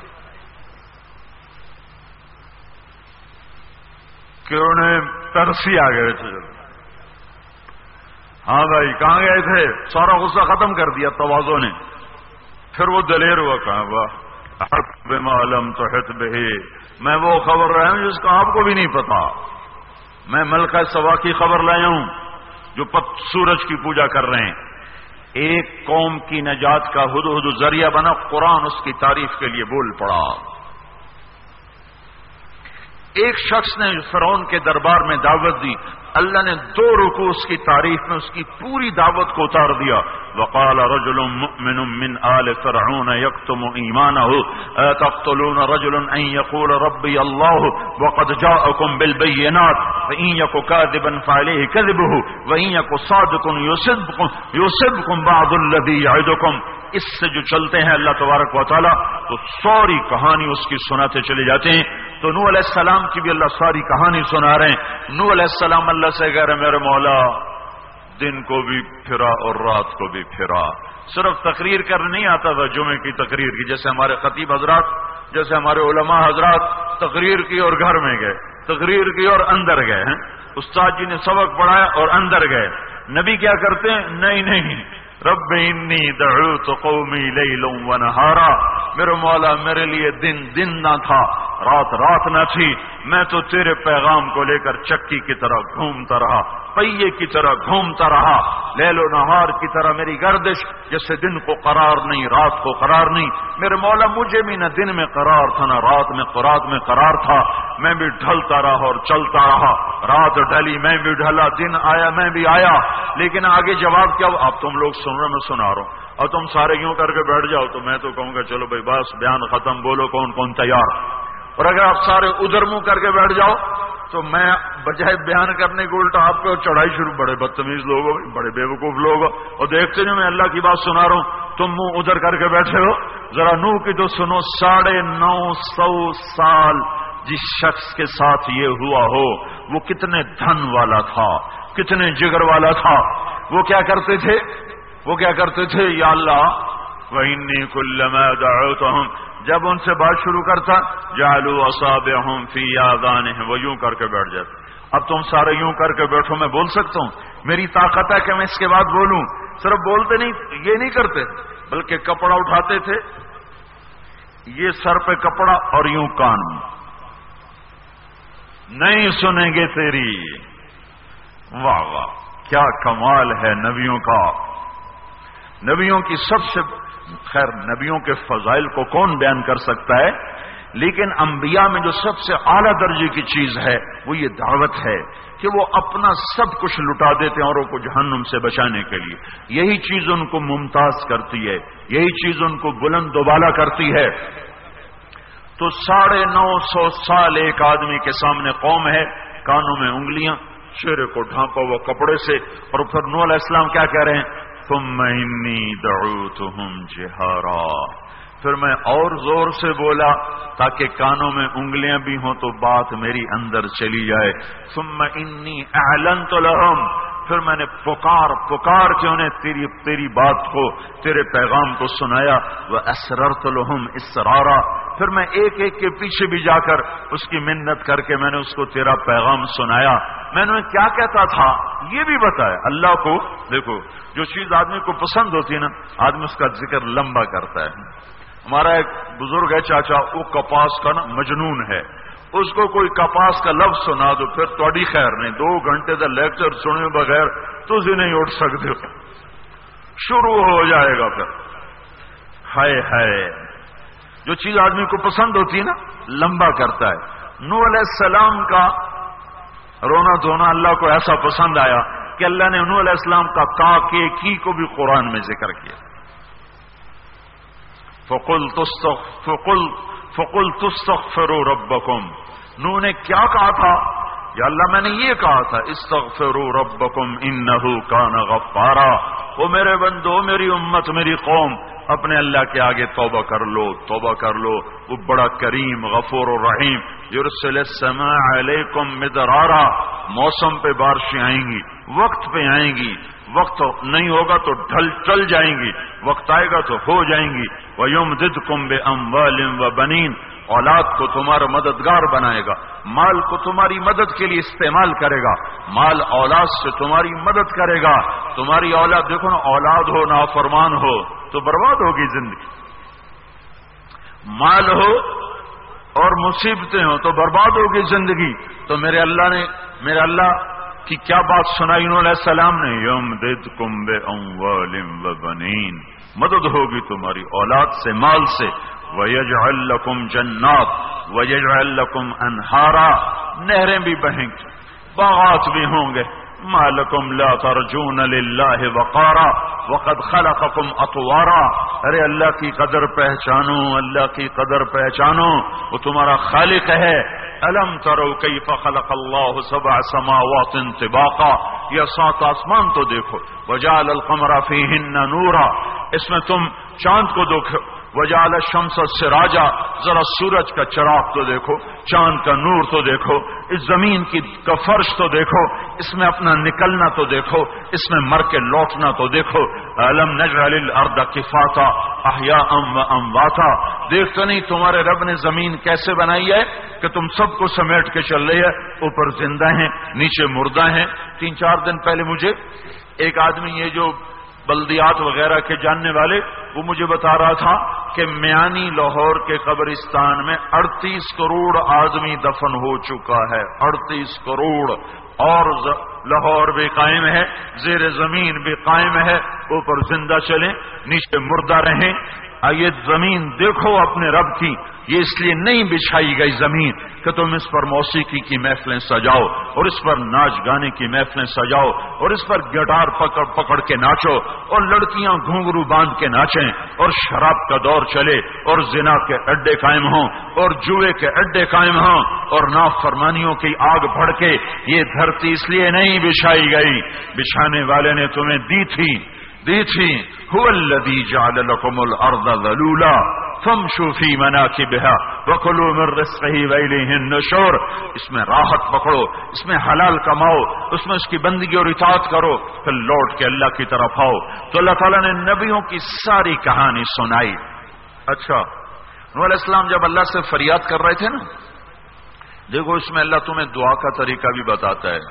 A: کہ انہیں ترسی آ گئے تھے۔ ہاں بھائی کہاں گئے تھے، سارا غصہ ختم کر دیا تواضع نے۔ پھر وہ دلیر ہوا، کہا واہ بما لم تحط بہ، میں وہ خبر لایا ہوں جس کا آپ کو بھی نہیں پتا، میں ملکہ سبا کی خبر لایا ہوں جو سورج کی پوجا کر رہے ہیں۔ ایک قوم کی نجات کا ہدہد ذریعہ بنا، قرآن اس کی تعریف کے لیے بول پڑا۔ ایک شخص نے فرعون کے دربار میں دعوت دی، اللہ نے 2 رکوع اس کی تعریف میں اس کی پوری دعوت کو اتار دیا۔ وقال رجل مؤمن من آل فرعون يكتم ایمانه تقتلون رجلا ان يقول ربي الله وقد جاءكم بالبينات فإن يك كاذبا فعليه كذبه وإن يك صادقا يصبكم بعض الذي يعدكم۔ اس سے جو چلتے ہیں اللہ تبارک و تعالی تو ساری کہانی اس کی سناتے چلے جاتے ہیں۔ تو نوح علیہ السلام کی بھی اللہ ساری کہانی سنا رہے ہیں۔ نوح علیہ السلام اللہ سے کہہ رہے میرے مولا دن کو بھی پھرا اور رات کو بھی پھرا، صرف تقریر کرنے نہیں آتا تھا جمعے کی تقریر کی، جیسے ہمارے خطیب حضرات، جیسے ہمارے علماء حضرات تقریر کی اور گھر میں گئے، تقریر کی اور اندر گئے ہیں، استاد جی نے سبق پڑھایا اور اندر گئے۔ نبی کیا کرتے ہیں؟ نہیں، رب انی دعوت قومی لیلا ونہارا، میرے مولا میرے لیے دن نہ تھا، رات نہ تھی، میں تو تیرے پیغام کو لے کر چکی کی طرح گھومتا رہا، پہیے کی طرح گھومتا رہا، لیل و نہار کی طرح میری گردش، جیسے دن کو قرار نہیں رات کو قرار نہیں۔ میرے مولا مجھے بھی نہ دن میں قرار تھا نہ رات میں قرار تھا، میں بھی ڈھلتا رہا اور چلتا رہا، رات ڈھلی میں بھی ڈھلا، دن آیا میں بھی آیا، لیکن آگے جواب کیا؟ اب تم لوگ سن رہے، میں سنا رہا ہوں، اور تم سارے یوں کر کے بیٹھ جاؤ تو میں تو کہوں گا چلو بھائی بس بیان ختم، بولو کون تیار۔ اور اگر آپ سارے ادھر منہ کر کے بیٹھ جاؤ تو میں بجائے بیان کرنے کو الٹا آپ کو چڑھائی شروع، بڑے بدتمیز لوگ ہو، بڑے بیوقوف لوگ ہو، اور دیکھتے جو میں اللہ کی بات سنا رہا ہوں، تم منہ ادھر کر کے بیٹھے ہو۔ ذرا نوح کی تو سنو، 950 سال جس شخص کے ساتھ یہ ہوا ہو وہ کتنے دھن والا تھا، کتنے جگر والا تھا، وہ کیا کرتے تھے؟ یا اللہ وَإِنِّي كُلَّمَا دَعَوْتُهُمْ، جب ان سے بات شروع کرتا جعلوا اصابعهم فی آذانهم، وہ یوں کر کے بیٹھ جاتے۔ اب تم سارے یوں کر کے بیٹھو، میں بول سکتا ہوں، میری طاقت ہے کہ میں اس کے بعد بولوں، صرف بولتے نہیں، یہ نہیں کرتے، بلکہ کپڑا اٹھاتے تھے، یہ سر پہ کپڑا اور یوں کان، نہیں سنیں گے تیری۔ واہ واہ، کیا کمال ہے نبیوں کا، نبیوں کی سب سے، خیر نبیوں کے فضائل کو کون بیان کر سکتا ہے، لیکن انبیاء میں جو سب سے اعلیٰ درجے کی چیز ہے وہ یہ دعوت ہے کہ وہ اپنا سب کچھ لٹا دیتے ہیں اوروں کو جہنم سے بچانے کے لیے۔ یہی چیز ان کو ممتاز کرتی ہے، یہی چیز ان کو بلند و بالا کرتی ہے۔ تو 950 سال ایک آدمی کے سامنے قوم ہے، کانوں میں انگلیاں، چہرے کو ڈھانپا ہوا کپڑے سے، اور پھر نوح علیہ السلام کیا کہہ رہے ہیں؟ ثم انی دعوتہم جہارا، پھر میں اور زور سے بولا تاکہ کانوں میں انگلیاں بھی ہوں تو بات میری اندر چلی جائے۔ ثم انی اعلنت لہم، پھر میں نے پکار کے انہیں تیری بات کو، تیرے پیغام کو سنایا۔ وَأَسْرَرْتُ لَهُمْ إِسْرَارًا، پھر میں ایک کے پیچھے بھی جا کر اس کی منت کر کے میں نے اس کو تیرا پیغام سنایا۔ میں نے کیا کہتا تھا یہ بھی بتایا۔ اللہ کو دیکھو، جو چیز آدمی کو پسند ہوتی ہے نا، آدمی اس کا ذکر لمبا کرتا ہے۔ ہمارا ایک بزرگ ہے چاچا، وہ کپاس کا نا مجنون ہے، اس کو کوئی کپاس کا لفظ سنا دو پھر توڑی خیر نہیں، 2 گھنٹے کا لیکچر سنے بغیر تھی نہیں اٹھ سکتے ہو، شروع ہو جائے گا پھر۔ ہائے جو چیز آدمی کو پسند ہوتی ہے نا لمبا کرتا ہے۔ نوح علیہ السلام کا رونا دھونا اللہ کو ایسا پسند آیا کہ اللہ نے نوح علیہ السلام کا کی کو بھی قرآن میں ذکر کیا۔ فَقُلْتُ اسْتَغْفِرُوا رَبَّكُمْ، نوح نے کیا کہا تھا؟ یا اللہ میں نے یہ کہا تھا، استغفروا ربکم انہ کان غفارا، وہ میرے بندو، میری امت، میری قوم، اپنے اللہ کے آگے توبہ کر لو، وہ بڑا کریم غفور و رحیم۔ یرسل السماء علیکم مدرارا، موسم پہ بارشیں آئیں گی، وقت پہ آئیں گی، وقت نہیں ہوگا تو ٹل جائیں گی، وقت آئے گا تو ہو جائیں گی۔ وَيُمْدِدْكُمْ بِأَمْوَالٍ وَبَنِينَ، اولاد کو تمہارا مددگار بنائے گا، مال کو تمہاری مدد کے لیے استعمال کرے گا، مال اولاد سے تمہاری مدد کرے گا۔ تمہاری اولاد دیکھو نا، اولاد ہو نافرمان ہو تو برباد ہوگی زندگی، مال ہو اور مصیبتیں ہو تو برباد ہوگی زندگی۔ تو میرے اللہ کی کیا بات سنائی انہوں علیہ السلام نے؟ یمددکم باموال وبنین، مدد ہوگی تمہاری اولاد سے، مال سے۔ وَيَجْعَلْ لَكُمْ جَنَّاتٍ وَيَجْعَلْ لَكُمْ أَنْهَارًا، نہریں بھی بہیں گی، باغات بھی ہوں گے۔ مَا لَكُمْ لَا تَرْجُونَ لِلَّهِ وَقَارًا وَقَدْ خَلَقَكُمْ أَطْوَارًا، ارے اللہ کی قدر پہچانو، اللہ کی قدر پہچانو، وہ تمہارا خالق ہے۔ أَلَمْ تَرَوْا كَيْفَ خَلَقَ اللَّهُ سَبْعَ سَمَاوَاتٍ طِبَاقًا، یہ 7 آسمان تو دیکھو۔ وَجَعَلَ الْقَمَرَ فِيهِنَّ نُورًا، اس میں تم چاند کو دیکھو۔ وجعل الشمس سراجا، ذرا سورج کا چراغ تو دیکھو، چاند کا نور تو دیکھو، اس زمین کا فرش تو دیکھو، اس میں اپنا نکلنا تو دیکھو، اس میں مر کے لوٹنا تو دیکھو۔ أَلَمْ نَجْعَلِ الْأَرْضَ كِفَاتًا أَحْيَاءً وَأَمْوَاتًا، دیکھتے نہیں تمہارے رب نے زمین کیسے بنائی ہے کہ تم سب کو سمیٹ کے چل رہی ہے، اوپر زندہ ہیں نیچے مردہ ہیں۔ 3-4 دن پہلے مجھے ایک آدمی، یہ جو بلدیات وغیرہ کے جاننے والے، وہ مجھے بتا رہا تھا کہ میانی لاہور کے قبرستان میں 38 کروڑ آدمی دفن ہو چکا ہے، 38 کروڑ، اور لاہور بھی قائم ہے، زیر زمین بھی قائم ہے، اوپر زندہ چلیں نیچے مردہ رہیں۔ یہ زمین دیکھو اپنے رب کی، یہ اس لیے نہیں بچھائی گئی زمین کہ تم اس پر موسیقی کی محفلیں سجاؤ اور اس پر ناچ گانے کی محفلیں سجاؤ اور اس پر گٹار پکڑ پکڑ کے ناچو اور لڑکیاں گھنگرو باندھ کے ناچیں اور شراب کا دور چلے اور زنا کے اڈے قائم ہوں اور جوئے کے اڈے قائم ہوں اور نافرمانیوں کی آگ بھڑکے۔ یہ دھرتی اس لیے نہیں بچھائی گئی، بچھانے والے نے تمہیں دی تھی۔ هو الذي جعل لكم الارض ذلولا فامشوا في مناكبها وكلوا من رزقه واليه النشور۔ اس میں راحت پکڑو، اس میں حلال کماؤ، اس میں اس کی بندگی اور اطاعت کرو، پھر لوٹ کے اللہ کی طرف آؤ۔ تو اللہ تعالیٰ نے نبیوں کی ساری کہانی سنائی۔ اچھا، نوح علیہ السلام جب اللہ سے فریاد کر رہے تھے نا، دیکھو اس میں اللہ تمہیں دعا کا طریقہ بھی بتاتا ہے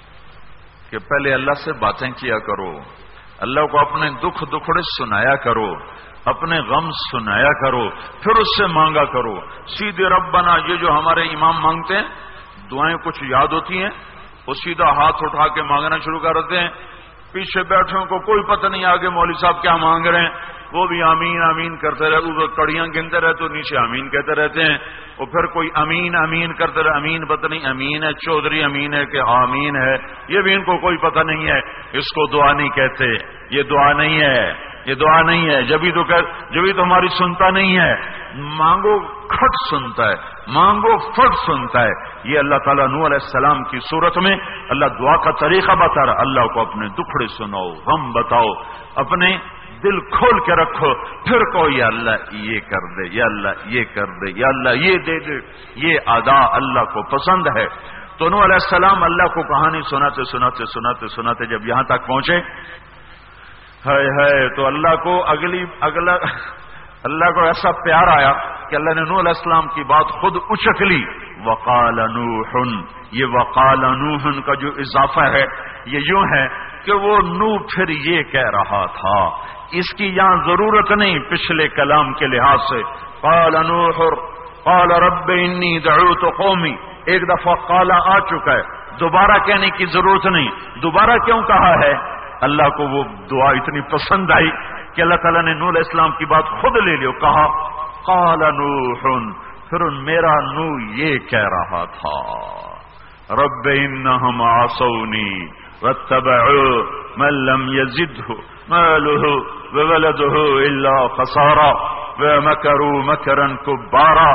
A: کہ پہلے اللہ سے باتیں کیا کرو، اللہ کو اپنے دکھ دکھڑے سنایا کرو، اپنے غم سنایا کرو، پھر اس سے مانگا کرو۔ سیدھے ربنا یہ جو ہمارے امام مانگتے ہیں، دعائیں کچھ یاد ہوتی ہیں، وہ سیدھا ہاتھ اٹھا کے مانگنا شروع کر دیتے ہیں، پیچھے بیٹھوں کو کوئی پتہ نہیں آگے مولوی صاحب کیا مانگ رہے ہیں، وہ بھی آمین آمین کرتے رہتے، وہ کڑیاں گنتے رہتے تو نیچے آمین کہتے رہتے ہیں، اور پھر کوئی امین امین کرتے رہے، امین پتہ نہیں امین ہے چودھری امین ہے کہ آمین ہے، یہ بھی ان کو کوئی پتہ نہیں ہے۔ اس کو دعا نہیں کہتے، یہ دعا نہیں ہے، یہ دعا نہیں ہے، جبھی تو ہماری سنتا نہیں ہے۔ مانگو کھٹ سنتا ہے، مانگو فٹ سنتا ہے۔ یہ اللہ تعالیٰ نوح علیہ السلام کی صورت میں اللہ دعا کا طریقہ بتا رہا، اللہ کو اپنے دکھڑے سناؤ، غم بتاؤ، اپنے دل کھول کے رکھو، پھر کہو یا اللہ یہ کر دے، یا اللہ یہ کر دے، یا اللہ یہ دے دے۔ یہ ادا اللہ کو پسند ہے۔ تو نوح علیہ السلام اللہ کو کہانی سناتے سناتے سناتے سناتے جب یہاں تک پہنچے، ہے تو اللہ کو ایسا پیار آیا کہ اللہ نے نوح علیہ السلام کی بات خود اچک لی۔ وقال نوح، یہ وقال نوح کا جو اضافہ ہے یہ یوں ہے کہ وہ نوح پھر یہ کہہ رہا تھا، اس کی یہاں ضرورت نہیں پچھلے کلام کے لحاظ سے۔ قال نوح قال رب انی دعوت قومی، ایک دفعہ قال آ چکا ہے، دوبارہ کہنے کی ضرورت نہیں۔ دوبارہ کیوں کہا ہے؟ اللہ کو وہ دعا اتنی پسند آئی کہ اللہ تعالیٰ نے نوح علیہ السلام کی بات خود لے لی، کہا قال نوح، پھر میرا نوح یہ کہہ رہا تھا رب انہم عصونی واتبعوا من لم یزدہ مالہ وولدہ الا خسارا ومکروا مکرا کبارا۔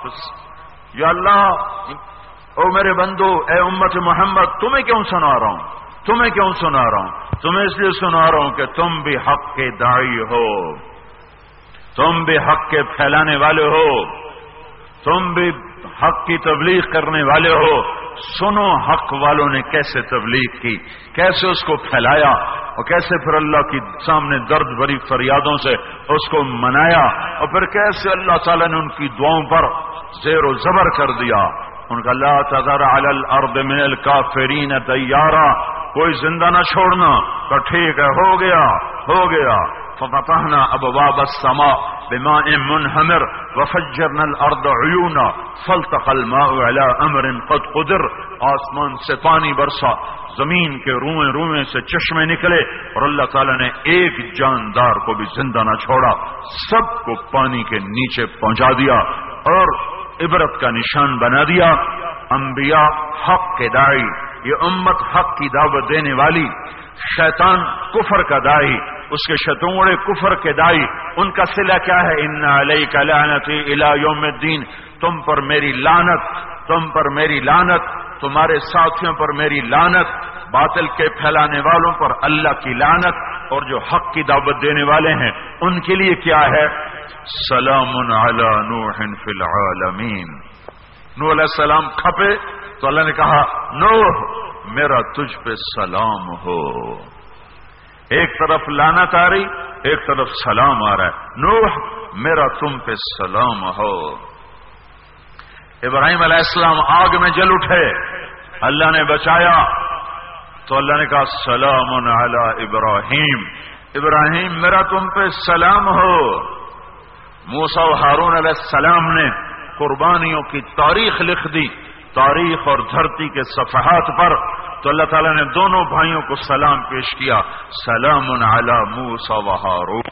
A: یا اللہ، او میرے بندو، اے امت محمد، تمہیں کیوں سنا رہا ہوں؟ تمہیں کیوں سنا رہا ہوں؟ تمہیں اس لیے سنا رہا ہوں کہ تم بھی حق کے داعی ہو، تم بھی حق کے پھیلانے والے ہو، تم بھی حق کی تبلیغ کرنے والے ہو۔ سنو حق والوں نے کیسے تبلیغ کی، کیسے اس کو پھیلایا، اور کیسے پھر اللہ کی سامنے درد بھری فریادوں سے اس کو منایا، اور پھر کیسے اللہ تعالیٰ نے ان کی دعاؤں پر زیر و زبر کر دیا۔ ان کا لا تذر علی الارض من الکافرین دیارا، کوئی زندہ نہ چھوڑنا۔ تو ٹھیک ہے، ہو گیا۔ ففتحنا ابواب السماء بماء منہمر وفجرنا الارض عیونا فالتقى الماء على امر قد قدر، آسمان سے پانی برسا، زمین کے روئیں سے چشمے نکلے، اور اللہ تعالیٰ نے ایک جاندار کو بھی زندہ نہ چھوڑا، سب کو پانی کے نیچے پہنچا دیا اور عبرت کا نشان بنا دیا۔ انبیاء حق کے داعی، یہ امت حق کی دعوت دینے والی، شیطان کفر کا داعی، اس کے شتونڑے کفر کے داعی، ان کا صلہ کیا ہے؟ ان علیک لعنتی الی یوم الدین، تم پر میری لعنت، تمہارے ساتھیوں پر میری لعنت، باطل کے پھیلانے والوں پر اللہ کی لعنت، اور جو حق کی دعوت دینے والے ہیں ان کے لیے کیا ہے؟ سلام علی نوح فی العالمین۔ نوح علیہ السلام کھپے تو اللہ نے کہا نوح میرا تجھ پہ سلام ہو۔ ایک طرف لعنت آ رہی، ایک طرف سلام آ رہا ہے، نوح میرا تم پہ سلام ہو۔ ابراہیم علیہ السلام آگ میں جل اٹھے، اللہ نے بچایا، تو اللہ نے کہا سلام علی ابراہیم، ابراہیم میرا تم پہ سلام ہو۔ موسیٰ و ہارون علیہ السلام نے قربانیوں کی تاریخ لکھ دی، تاریخ اور دھرتی کے صفحات پر، تو اللہ تعالیٰ نے دونوں بھائیوں کو سلام پیش کیا، سلام علی موسیٰ و ہارون۔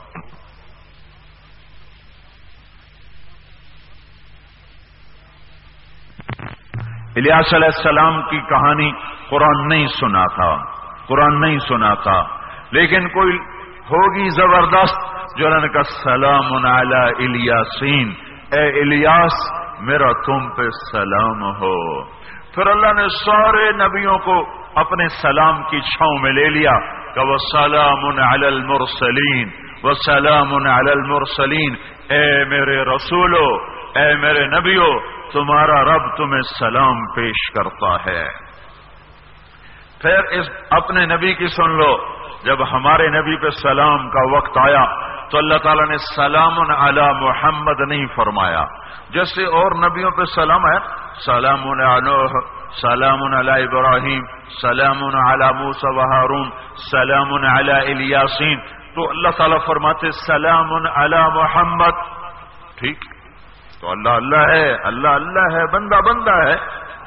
A: الیاس علیہ السلام کی کہانی قرآن نہیں سنا تھا، قرآن نہیں سنا تھا، لیکن کوئی ہوگی زبردست جو نے کہا سلام علی الیاسین، اے الیاس میرا تم پہ سلام ہو۔ پھر اللہ نے سارے نبیوں کو اپنے سلام کی چھاؤں میں لے لیا کہ وَسَلَامٌ عَلَى الْمُرْسَلِينَ وَسَلَامٌ عَلَى الْمُرْسَلِينَ، اے میرے رسولو، اے میرے نبیو، تمہارا رب تمہیں سلام پیش کرتا ہے۔ پھر اس اپنے نبی کی سن لو، جب ہمارے نبی پہ سلام کا وقت آیا تو اللہ تعالیٰ نے سلام علی محمد نہیں فرمایا، جیسے اور نبیوں پہ سلام ہے، سلام علی نوح، سلام علی ابراہیم، سلام علی موسیٰ و ہارون، سلام علی الیاسین، تو اللہ تعالیٰ فرماتے سلام علی محمد، ٹھیک، تو اللہ اللہ ہے، اللہ اللہ ہے، بندہ بندہ ہے،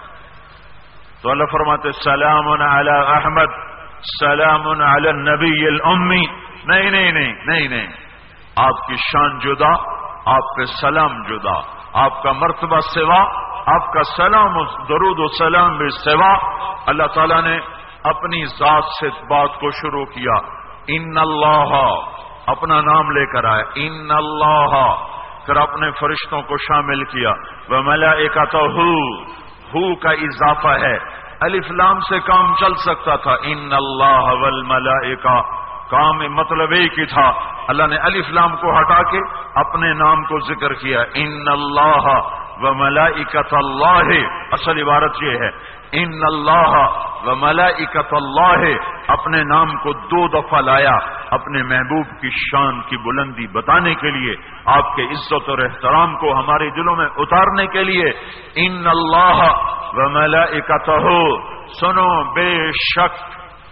A: تو اللہ فرماتے سلام علی احمد، سلام علی النبی الامی، نہیں نہیں نہیں نہیں نہیں، آپ کی شان جدا، آپ پہ سلام جدا، آپ کا مرتبہ سوا، آپ کا سلام درود و سلام بھی سوا۔ اللہ تعالیٰ نے اپنی ذات سے بات کو شروع کیا، ان اللہ، اپنا نام لے کر آیا، ان اللہ، پھر اپنے فرشتوں کو شامل کیا، وملائکتہ، ہو کا اضافہ ہے، الف لام سے کام چل سکتا تھا، ان اللہ والملائکہ، کام مطلب ایک ہی تھا، اللہ نے الف لام کو ہٹا کے اپنے نام کو ذکر کیا، ان اللہ وملائکۃ اللہ، اصل عبارت یہ ہے، ان اللہ وملائکۃ اللہ، اپنے نام کو دو دفعہ لایا اپنے محبوب کی شان کی بلندی بتانے کے لیے، آپ کے عزت اور احترام کو ہمارے دلوں میں اتارنے کے لیے، ان اللہ وملائکتہ، سنو بے شک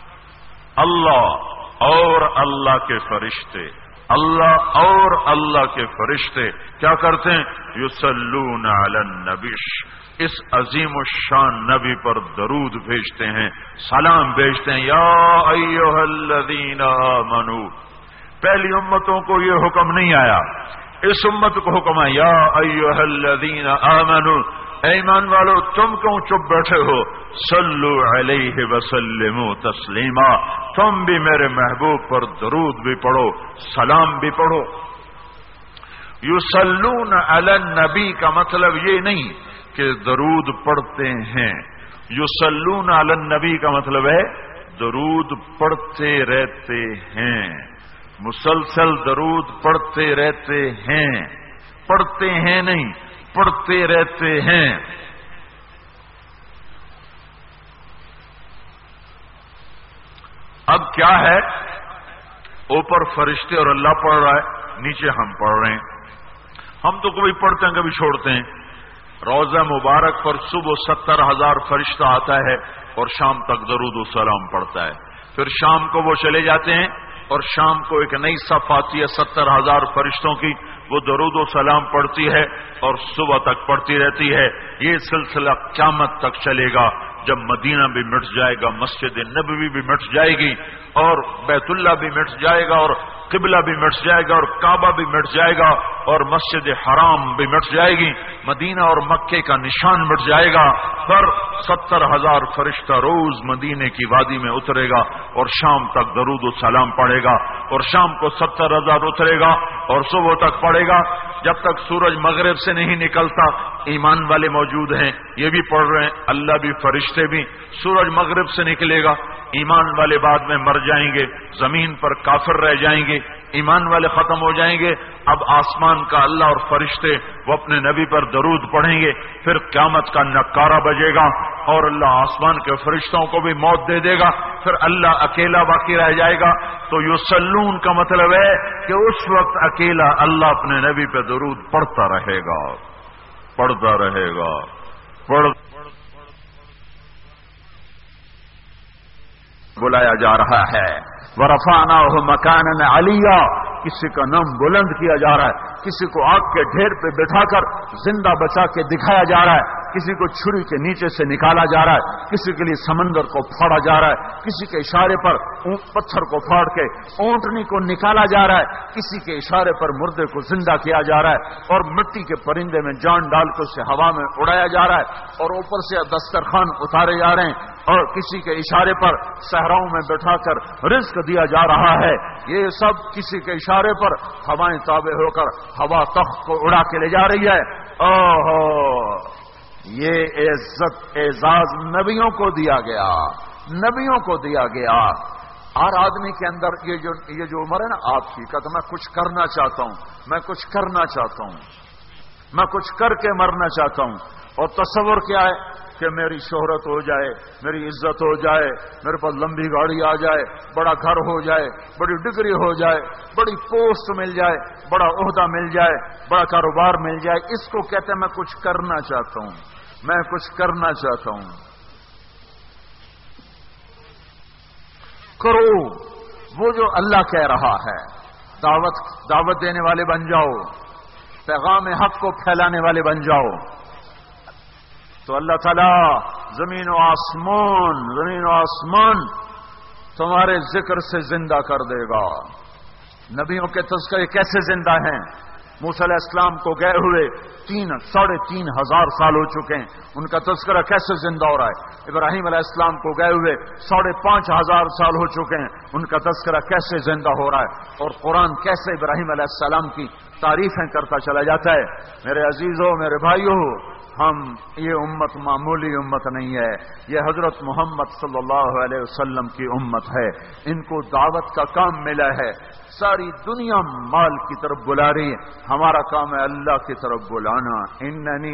A: اللہ اور اللہ کے فرشتے، اللہ اور اللہ کے فرشتے کیا کرتے ہیں؟ یصلون علی النبی، اس عظیم الشان نبی پر درود بھیجتے ہیں، سلام بھیجتے ہیں، یا ایھا الذین آمنوا، پہلی امتوں کو یہ حکم نہیں آیا، اس امت کو حکم ہے، یا ایھا الذین آمنوا، اے ایمان والو تم کیوں چپ بیٹھے ہو، صلو علیہ وسلموا تسلیما، تم بھی میرے محبوب پر درود بھی پڑھو، سلام بھی پڑھو۔ یصلون علی النبی کا مطلب یہ نہیں کہ درود پڑھتے ہیں، یصلون علی النبی کا مطلب ہے درود پڑھتے رہتے ہیں، مسلسل درود پڑھتے رہتے ہیں، پڑھتے ہیں نہیں، پڑھتے رہتے ہیں۔ اب کیا ہے، اوپر فرشتے اور اللہ پڑھ رہا ہے، نیچے ہم پڑھ رہے ہیں، ہم تو کبھی پڑھتے ہیں کبھی چھوڑتے ہیں۔ روزہ مبارک پر صبح 70,000 فرشتہ آتا ہے اور شام تک درود و سلام پڑھتا ہے، پھر شام کو وہ چلے جاتے ہیں اور شام کو ایک نئی صف آتی ہے 70,000 فرشتوں کی، وہ درود و سلام پڑھتی ہے اور صبح تک پڑھتی رہتی ہے۔ یہ سلسلہ قیامت تک چلے گا، جب مدینہ بھی مٹ جائے گا، مسجد نبوی بھی مٹ جائے گی اور بیت اللہ بھی مٹ جائے گا اور قبلہ بھی مٹ جائے گا اور کعبہ بھی مٹ جائے گا اور مسجد حرام بھی مٹ جائے گی، مدینہ اور مکے کا نشان مٹ جائے گا، پر 70,000 فرشتہ روز مدینے کی وادی میں اترے گا اور شام تک درود و سلام پڑھے گا، اور شام کو 70,000 اترے گا اور صبح تک پڑھے گا، جب تک سورج مغرب سے نہیں نکلتا۔ ایمان والے موجود ہیں، یہ بھی پڑھ رہے ہیں، اللہ بھی فرشتے بھی۔ سورج مغرب سے نکلے گا، ایمان والے بعد میں مر جائیں گے، زمین پر کافر رہ جائیں گے، ایمان والے ختم ہو جائیں گے۔ اب آسمان کا اللہ اور فرشتے وہ اپنے نبی پر درود پڑھیں گے، پھر قیامت کا نکارہ بجے گا اور اللہ آسمان کے فرشتوں کو بھی موت دے دے گا، پھر اللہ اکیلا باقی رہ جائے گا۔ تو یصلون کا مطلب ہے کہ اس وقت اکیلا اللہ اپنے نبی پہ درود پڑھتا رہے گا، پڑھتا رہے گا، بلایا جا رہا ہے۔ وَرَفَعْنَاهُ مَكَانًا عَلِيًّا، کسی کا نام بلند کیا جا رہا ہے، کسی کو آگ کے ڈھیر پہ بٹھا کر زندہ بچا کے دکھایا جا رہا ہے، کسی کو چھری کے نیچے سے نکالا جا رہا ہے، کسی کے لیے سمندر کو پھاڑا جا رہا ہے، کسی کے اشارے پر پتھر کو پھاڑ کے اونٹنی کو نکالا جا رہا ہے، کسی کے اشارے پر مردے کو زندہ کیا جا رہا ہے اور مٹی کے پرندے میں جان ڈال کے اسے ہوا میں اڑایا جا رہا ہے اور اوپر سے دسترخوان اتارے جا رہے ہیں اور کسی کے اشارے پر صحراؤں میں بٹھا کر رزق دیا جا رہا ہے۔ یہ سب کسی کے اشارے پر ہوائیں تابع ہو کر ہوا تخت کو اڑا کے لے جا رہی ہے۔ اوہو، یہ عزت اعزاز نبیوں کو دیا گیا، نبیوں کو دیا گیا۔ ہر آدمی کے اندر یہ جو عمر ہے نا آپ کی، کہتا میں کچھ کرنا چاہتا ہوں، میں کچھ کرنا چاہتا ہوں، میں کچھ کر کے مرنا چاہتا ہوں۔ اور تصور کیا ہے کہ میری شہرت ہو جائے، میری عزت ہو جائے، میرے پاس لمبی گاڑی آ جائے، بڑا گھر ہو جائے، بڑی ڈگری ہو جائے، بڑی پوسٹ مل جائے، بڑا عہدہ مل جائے، بڑا کاروبار مل جائے۔ اس کو کہتے ہیں میں کچھ کرنا چاہتا ہوں، میں کچھ کرنا چاہتا ہوں۔ کرو وہ جو اللہ کہہ رہا ہے، دعوت دینے والے بن جاؤ، پیغام حق کو پھیلانے والے بن جاؤ، تو اللہ تعالیٰ زمین و آسمان تمہارے ذکر سے زندہ کر دے گا۔ نبیوں کے تذکرے کیسے زندہ ہیں؟ موسیٰ علیہ السلام کو گئے ہوئے 3,500 سال ہو چکے ہیں، ان کا تذکرہ کیسے زندہ ہو رہا ہے؟ ابراہیم علیہ السلام کو گئے ہوئے 5,500 سال ہو چکے ہیں، ان کا تذکرہ کیسے زندہ ہو رہا ہے؟ اور قرآن کیسے ابراہیم علیہ السلام کی تعریفیں کرتا چلا جاتا ہے۔ میرے عزیزوں، میرے بھائیوں، یہ امت معمولی امت نہیں ہے، یہ حضرت محمد صلی اللہ علیہ وسلم کی امت ہے۔ ان کو دعوت کا کام ملا ہے، ساری دنیا مال کی طرف بلا رہی ہے، ہمارا کام ہے اللہ کی طرف بلانا۔ اننی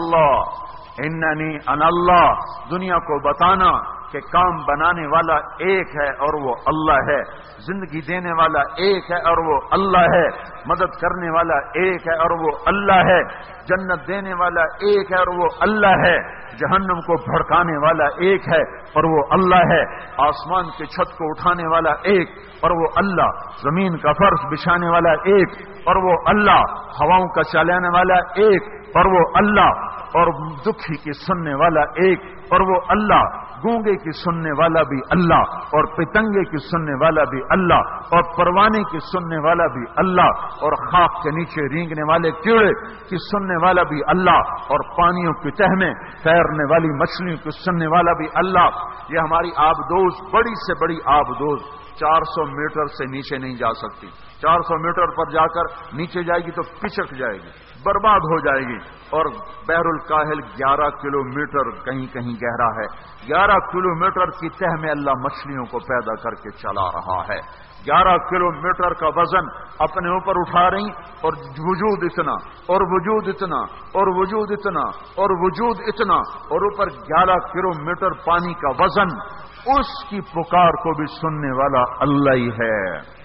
A: انا اللہ، دنیا کو بتانا کہ کام بنانے والا ایک ہے اور وہ اللہ ہے، زندگی دینے والا ایک ہے اور وہ اللہ ہے، مدد کرنے والا ایک ہے اور وہ اللہ ہے، جنت دینے والا ایک ہے اور وہ اللہ ہے، جہنم کو بھڑکانے والا ایک ہے اور وہ اللہ ہے، آسمان کی چھت کو اٹھانے والا ایک اور وہ اللہ، زمین کا فرش بچھانے والا ایک اور وہ اللہ، ہواؤں کا چلانے والا ایک اور وہ اللہ، اور دکھی کی سننے والا ایک اور وہ اللہ، گونگے کی سننے والا بھی اللہ اور پتنگے کی سننے والا بھی اللہ اور پروانے کی سننے والا بھی اللہ اور خاک کے نیچے رینگنے والے کیڑے کی سننے والا بھی اللہ اور پانیوں کی تہ میں تیرنے والی مچھلیوں کی سننے والا بھی اللہ۔ یہ ہماری آبدوز، بڑی سے بڑی آبدوز 400 میٹر سے نیچے نہیں جا سکتی، 400 میٹر پر جا کر نیچے جائے گی تو پچک جائے گی، برباد ہو جائے گی۔ اور بحر الکاہل 11 کلومیٹر کہیں کہیں گہرا ہے، 11 کلومیٹر کی تہ میں اللہ مچھلیوں کو پیدا کر کے چلا رہا ہے، 11 کلومیٹر کا وزن اپنے اوپر اٹھا رہی اور وجود اتنا اور وجود اتنا اور وجود اتنا اور وجود اتنا اور اوپر 11 کلومیٹر پانی کا وزن، اس کی پکار کو بھی سننے والا اللہ ہی ہے۔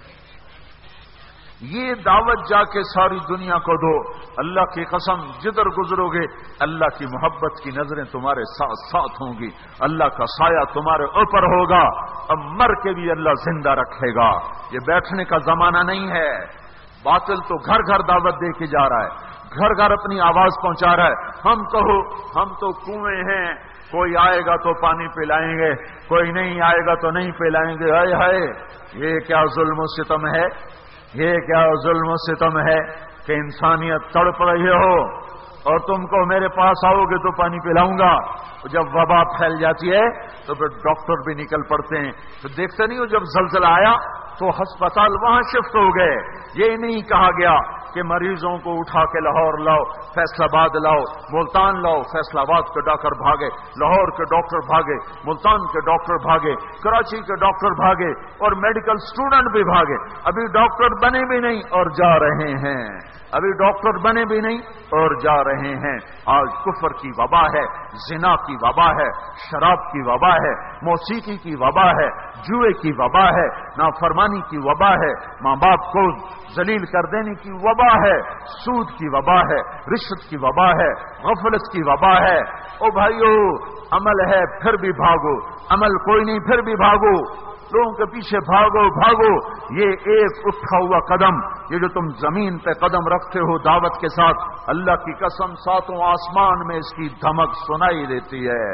A: یہ دعوت جا کے ساری دنیا کو دو، اللہ کی قسم جدھر گزرو گے اللہ کی محبت کی نظریں تمہارے ساتھ ساتھ ہوں گی، اللہ کا سایہ تمہارے اوپر ہوگا، اب مر کے بھی اللہ زندہ رکھے گا۔ یہ بیٹھنے کا زمانہ نہیں ہے۔ باطل تو گھر گھر دعوت دے کے جا رہا ہے، گھر گھر اپنی آواز پہنچا رہا ہے، ہم تو کنویں ہیں، کوئی آئے گا تو پانی پلائیں گے، کوئی نہیں آئے گا تو نہیں پلائیں گے۔ ہائے ہائے، یہ کیا ظلم و ستم ہے، یہ کیا ظلم و ستم ہے کہ انسانیت تڑپ رہی ہو اور تم کو میرے پاس آؤ گے تو پانی پلاؤں گا۔ جب وبا پھیل جاتی ہے تو پھر ڈاکٹر بھی نکل پڑتے ہیں، تو دیکھتے نہیں ہو جب زلزلہ آیا تو ہسپتال وہاں شفٹ ہو گئے۔ یہ نہیں کہا گیا کہ مریضوں کو اٹھا کے لاہور لاؤ، فیصل آباد لاؤ، ملتان لاؤ، فیصل آباد کے ڈاکٹر بھاگے، لاہور کے ڈاکٹر بھاگے، ملتان کے ڈاکٹر بھاگے، کراچی کے ڈاکٹر بھاگے اور میڈیکل سٹوڈنٹ بھی بھاگے۔ ابھی ڈاکٹر بنے بھی نہیں اور جا رہے ہیں، ابھی ڈاکٹر بنے بھی نہیں اور جا رہے ہیں۔ آج کفر کی وبا ہے، زنا کی وبا ہے، شراب کی وبا ہے، موسیقی کی وبا ہے، جوئے کی وبا ہے، نافرمانی کی وبا ہے، ماں باپ کو ذلیل کر دینے کی وبا وبا ہے، سود کی وبا ہے، رشوت کی وبا ہے، غفلت کی وبا ہے۔ او بھائیو، عمل ہے پھر بھی بھاگو، عمل کوئی نہیں پھر بھی بھاگو، لوگوں کے پیچھے بھاگو بھاگو۔ یہ ایک اٹھا ہوا قدم، یہ جو تم زمین پہ قدم رکھتے ہو دعوت کے ساتھ، اللہ کی قسم ساتوں آسمان میں اس کی دھمک سنائی دیتی ہے۔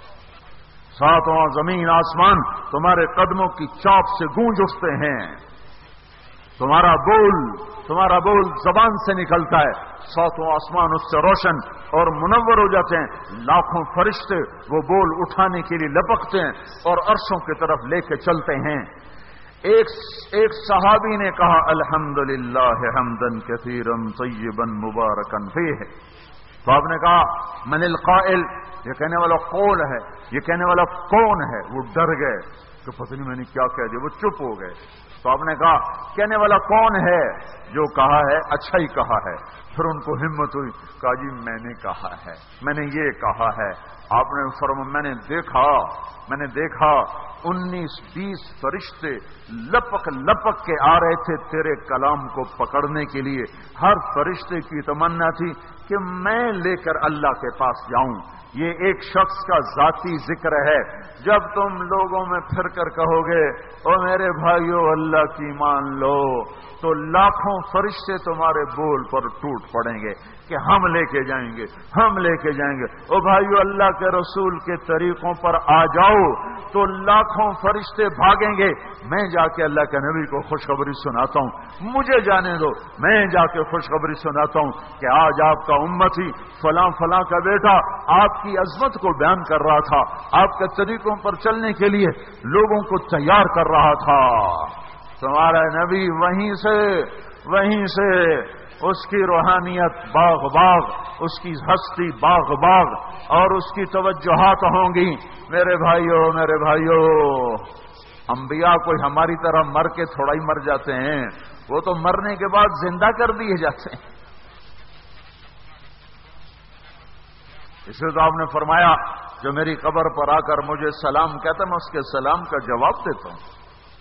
A: ساتواں زمین آسمان تمہارے قدموں کی چاپ سے گونج اٹھتے ہیں۔ تمہارا بول زبان سے نکلتا ہے، ساتوں آسمان اس سے روشن اور منور ہو جاتے ہیں۔ لاکھوں فرشتے وہ بول اٹھانے کے لیے لپکتے ہیں اور عرشوں کی طرف لے کے چلتے ہیں۔ ایک صحابی نے کہا الحمدللہ حمدن کثیرا طیبا مبارکا فیہ، تو آپ نے کہا من القائل، یہ کہنے والا قول ہے، یہ کہنے والا کون ہے؟ وہ ڈر گئے کہ پتہ نہیں میں نے کیا کہہ دیا، وہ چپ ہو گئے۔ تو آپ نے کہا کہنے والا کون ہے؟ جو کہا ہے اچھا ہی کہا ہے۔ پھر ان کو ہمت ہوئی، کہا جی میں نے کہا ہے، میں نے یہ کہا ہے۔ آپ نے فرمایا میں نے دیکھا 19-20 فرشتے لپک لپک کے آ رہے تھے تیرے کلام کو پکڑنے کے لیے۔ ہر فرشتے کی تمنا تھی کہ میں لے کر اللہ کے پاس جاؤں۔ یہ ایک شخص کا ذاتی ذکر ہے۔ جب تم لوگوں میں پھر کر کہو گے او میرے بھائیو اللہ کی مان لو، تو لاکھوں فرشتے تمہارے بول پر ٹوٹ پڑیں گے کہ ہم لے کے جائیں گے، ہم لے کے جائیں گے۔ او بھائیو اللہ کے رسول کے طریقوں پر آ جاؤ تو لاکھوں فرشتے بھاگیں گے۔ میں جا کے اللہ کے نبی کو خوشخبری سناتا ہوں، مجھے جانے دو، میں جا کے خوشخبری سناتا ہوں کہ آج آپ کا امتی فلاں فلاں کا بیٹا آپ کی عظمت کو بیان کر رہا تھا، آپ کے طریقوں پر چلنے کے لیے لوگوں کو تیار کر رہا تھا۔ تمہارا نبی وہیں سے اس کی روحانیت باغ باغ، اس کی ہستی باغ باغ اور اس کی توجہات ہوں گی۔ میرے بھائیو، انبیاء کوئی ہماری طرح مر کے تھوڑا ہی مر جاتے ہیں، وہ تو مرنے کے بعد زندہ کر دیے جاتے ہیں۔ اس لیے تو آپ نے فرمایا جو میری قبر پر آ کر مجھے سلام کہتا ہے میں اس کے سلام کا جواب دیتا ہوں۔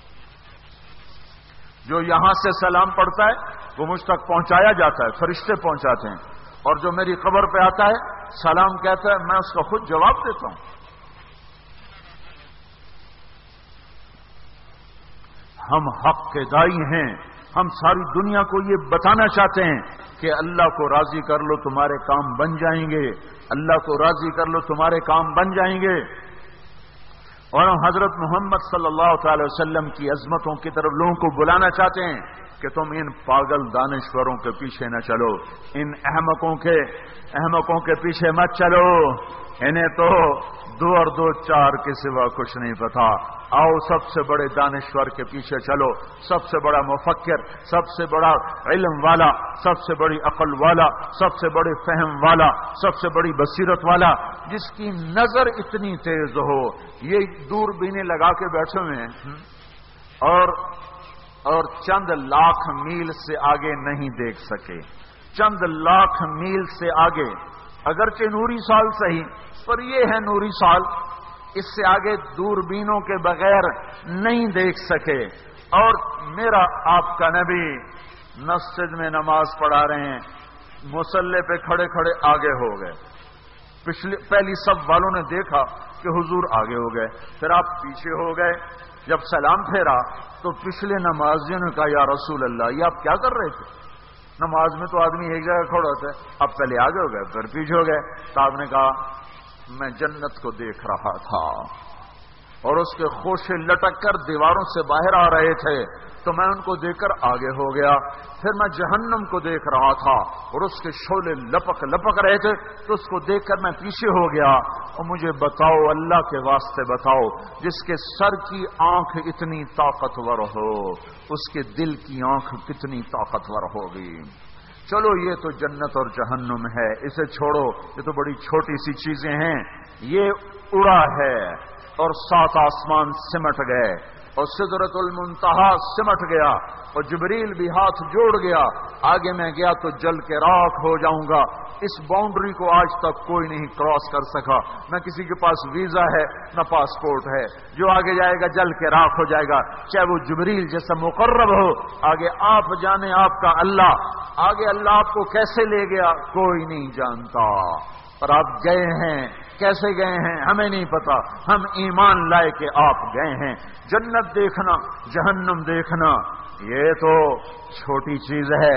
A: جو یہاں سے سلام پڑھتا ہے وہ مجھ تک پہنچایا جاتا ہے، فرشتے پہنچاتے ہیں، اور جو میری قبر پہ آتا ہے سلام کہتا ہے میں اس کا خود جواب دیتا ہوں۔ ہم حق کے دائی ہیں، ہم ساری دنیا کو یہ بتانا چاہتے ہیں کہ اللہ کو راضی کر لو تمہارے کام بن جائیں گے، اللہ کو راضی کر لو تمہارے کام بن جائیں گے۔ اور ہم حضرت محمد صلی اللہ تعالی وسلم کی عظمتوں کی طرف لوگوں کو بلانا چاہتے ہیں کہ تم ان پاگل دانشوروں کے پیچھے نہ چلو، ان احمقوں کے پیچھے مت چلو، انہیں تو 2 اور 2 4 کے سوا کچھ نہیں پتا۔ آؤ سب سے بڑے دانشور کے پیچھے چلو، سب سے بڑا مفکر، سب سے بڑا علم والا، سب سے بڑی عقل والا، سب سے بڑے فہم والا، سب سے بڑی بصیرت والا، جس کی نظر اتنی تیز ہو، یہ دوربینیں لگا کے بیٹھے ہوئے ہیں اور چند لاکھ میل سے آگے نہیں دیکھ سکے، چند لاکھ میل سے آگے، اگرچہ نوری سال صحیح پر یہ ہے نوری سال، اس سے آگے دوربینوں کے بغیر نہیں دیکھ سکے۔ اور میرا آپ کا نبی مسجد میں نماز پڑھا رہے ہیں، مصلی پہ کھڑے کھڑے آگے ہو گئے، پہلی صف والوں نے دیکھا کہ حضور آگے ہو گئے، پھر آپ پیچھے ہو گئے، جب سلام پھیرا تو پچھلے نمازیوں نے کہا یا رسول اللہ یہ آپ کیا کر رہے تھے؟ نماز میں تو آدمی ایک جگہ کھڑا ہوتا ہے، اب پہلے آگے ہو گئے پھر پیچھے ہو گئے۔ تو آپ نے کہا میں جنت کو دیکھ رہا تھا اور اس کے خوشے لٹک کر دیواروں سے باہر آ رہے تھے تو میں ان کو دیکھ کر آگے ہو گیا، پھر میں جہنم کو دیکھ رہا تھا اور اس کے شعلے لپک لپک رہے تھے تو اس کو دیکھ کر میں پیچھے ہو گیا۔ اور مجھے بتاؤ اللہ کے واسطے بتاؤ، جس کے سر کی آنکھ اتنی طاقتور ہو اس کے دل کی آنکھ کتنی طاقتور ہوگی؟ چلو یہ تو جنت اور جہنم ہے، اسے چھوڑو، یہ تو بڑی چھوٹی سی چیزیں ہیں، یہ اڑا ہے اور 7 آسمان سمٹ گئے اور سدرۃ المنتہا سمٹ گیا اور جبریل بھی ہاتھ جوڑ گیا، آگے میں گیا تو جل کے راکھ ہو جاؤں گا۔ اس باؤنڈری کو آج تک کوئی نہیں کراس کر سکا، نہ کسی کے پاس ویزا ہے نہ پاسپورٹ ہے، جو آگے جائے گا جل کے راکھ ہو جائے گا، چاہے وہ جبریل جیسا مقرب ہو۔ آگے آپ جانے آپ کا اللہ
B: آگے اللہ آپ کو کیسے لے گیا کوئی نہیں جانتا، اور آپ گئے ہیں، کیسے گئے ہیں ہمیں نہیں پتا، ہم ایمان لائے کہ آپ گئے ہیں۔ جنت دیکھنا، جہنم دیکھنا یہ تو چھوٹی چیز ہے،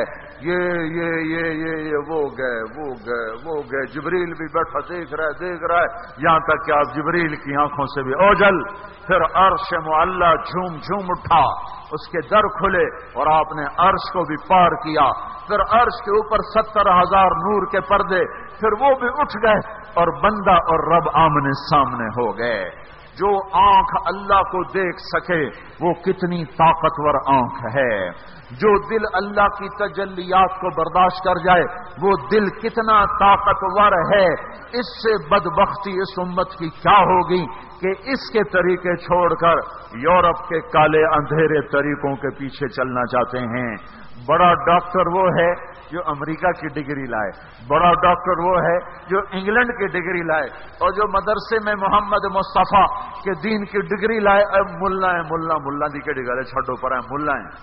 B: یہ وہ گئے جبریل بھی بیٹھا دیکھ رہا ہے یہاں تک کہ آپ جبریل کی آنکھوں سے بھی اوجل۔ پھر عرش معلی جھوم جھوم اٹھا، اس کے در کھلے اور آپ نے عرش کو بھی پار کیا۔ پھر عرش کے اوپر 70,000 نور کے پردے، پھر وہ بھی اٹھ گئے اور بندہ اور رب آمنے سامنے ہو گئے۔ جو آنکھ اللہ کو دیکھ سکے وہ کتنی طاقتور آنکھ ہے، جو دل اللہ کی تجلیات کو برداشت کر جائے وہ دل کتنا طاقتور ہے۔ اس سے بدبختی اس امت کی کیا ہوگی کہ اس کے طریقے چھوڑ کر یورپ کے کالے اندھیرے طریقوں کے پیچھے چلنا چاہتے ہیں۔ بڑا ڈاکٹر وہ ہے جو امریکہ کی ڈگری لائے، بڑا ڈاکٹر وہ ہے جو انگلینڈ کی ڈگری لائے، اور جو مدرسے میں محمد مصطفیٰ کے دین کی ڈگری لائے ملا ہے، ملا دی کے ڈگری چھٹو پر ہے ملا ہیں۔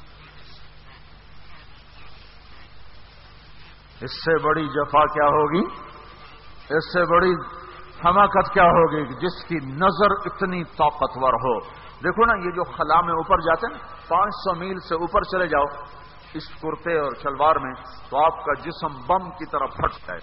B: اس سے بڑی جفا کیا ہوگی، اس سے بڑی حماقت کیا ہوگی جس کی نظر اتنی طاقتور ہو۔ دیکھو نا، یہ جو خلا میں اوپر جاتے ہیں 500 میل سے اوپر چلے جاؤ اس کرتے اور شلوار میں تو آپ کا جسم بم کی طرح پھٹ جائے۔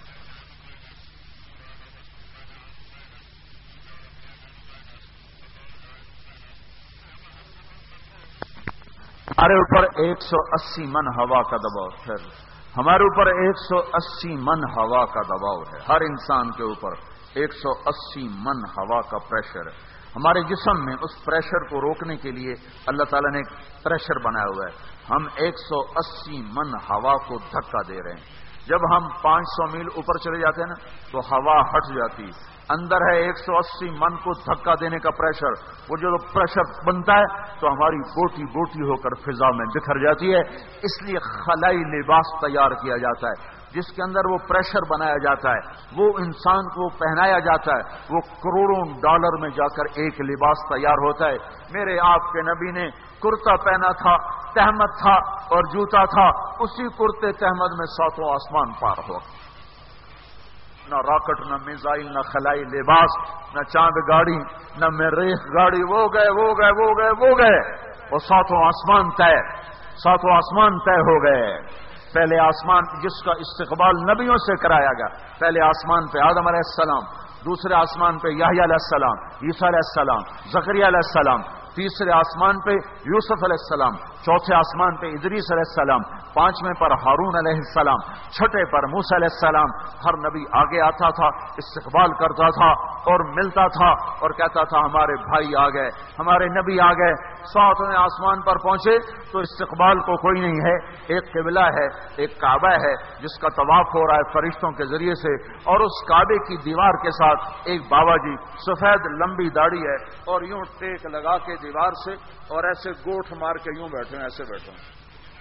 B: ہمارے اوپر 180 من ہوا کا دباؤ، پھر ہمارے اوپر 180 من ہوا کا دباؤ ہے، ہر انسان کے اوپر 180 من ہوا کا پریشر ہے۔ ہمارے جسم میں اس پریشر کو روکنے کے لیے اللہ تعالیٰ نے ایک پریشر بنایا ہوا ہے، ہم 180 من ہوا کو دھکا دے رہے ہیں۔ جب ہم 500 میل اوپر چلے جاتے ہیں نا تو ہوا ہٹ جاتی، اندر ہے 180 من کو دھکا دینے کا پریشر، وہ جو پریشر بنتا ہے تو ہماری بوٹی بوٹی ہو کر فضا میں بکھر جاتی ہے۔ اس لیے خلائی لباس تیار کیا جاتا ہے جس کے اندر وہ پریشر بنایا جاتا ہے، وہ انسان کو پہنایا جاتا ہے، وہ کروڑوں ڈالر میں جا کر ایک لباس تیار ہوتا ہے۔ میرے آپ کے نبی نے کرتا پہنا تھا، تہمت تھا اور جوتا تھا، اسی کرتے تہمت میں 7 آسمان پار ہو، نہ راکٹ، نہ میزائل، نہ خلائی لباس، نہ چاند گاڑی، نہ مریخ گاڑی، وہ گئے وہ 7 آسمان طے، 7 آسمان طے ہو گئے۔ پہلے آسمان جس کا استقبال نبیوں سے کرایا گیا، پہلے آسمان پہ آدم علیہ السلام، دوسرے آسمان پہ یحییٰ علیہ السلام، عیسیٰ علیہ السلام، زکریا علیہ السلام، تیسرے آسمان پہ یوسف علیہ السلام، چوتھے آسمان پہ ادریس علیہ السلام، 5ویں پر ہارون علیہ السلام، 6ٹھے پر موسیٰ علیہ السلام۔ ہر نبی آگے آتا تھا، استقبال کرتا تھا اور ملتا تھا اور کہتا تھا ہمارے بھائی آ گئے، ہمارے نبی آ گئے۔ 7ویں آسمان پر پہنچے تو استقبال کو کوئی نہیں ہے، ایک قبلہ ہے، ایک کعبہ ہے جس کا طواف ہو رہا ہے فرشتوں کے ذریعے سے، اور اس کعبے کی دیوار کے ساتھ ایک بابا جی، سفید لمبی داڑھی ہے اور یوں ٹیک لگا کے دیوار سے اور ایسے گوٹھ مار کے یوں بیٹھے ہیں، ایسے بیٹھے ہیں،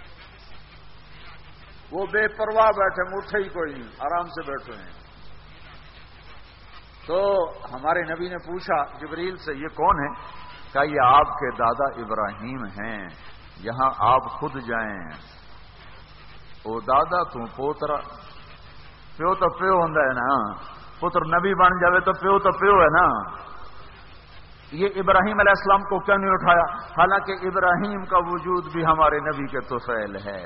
B: وہ بے پرواہ بیٹھے، اٹھے ہی کوئی نہیں، آرام سے بیٹھے ہیں۔ تو ہمارے نبی نے پوچھا جبریل سے یہ کون ہے؟ کہا یہ آپ کے دادا ابراہیم ہیں، یہاں آپ خود جائیں۔ او دادا تو پوترا، پیو تو پیو ہوندا ہے نا، پتر نبی بن جاوے تو پیو ہے نا۔ یہ ابراہیم علیہ السلام کو کیوں نہیں اٹھایا؟ حالانکہ ابراہیم کا وجود بھی ہمارے نبی کے طفیل ہے،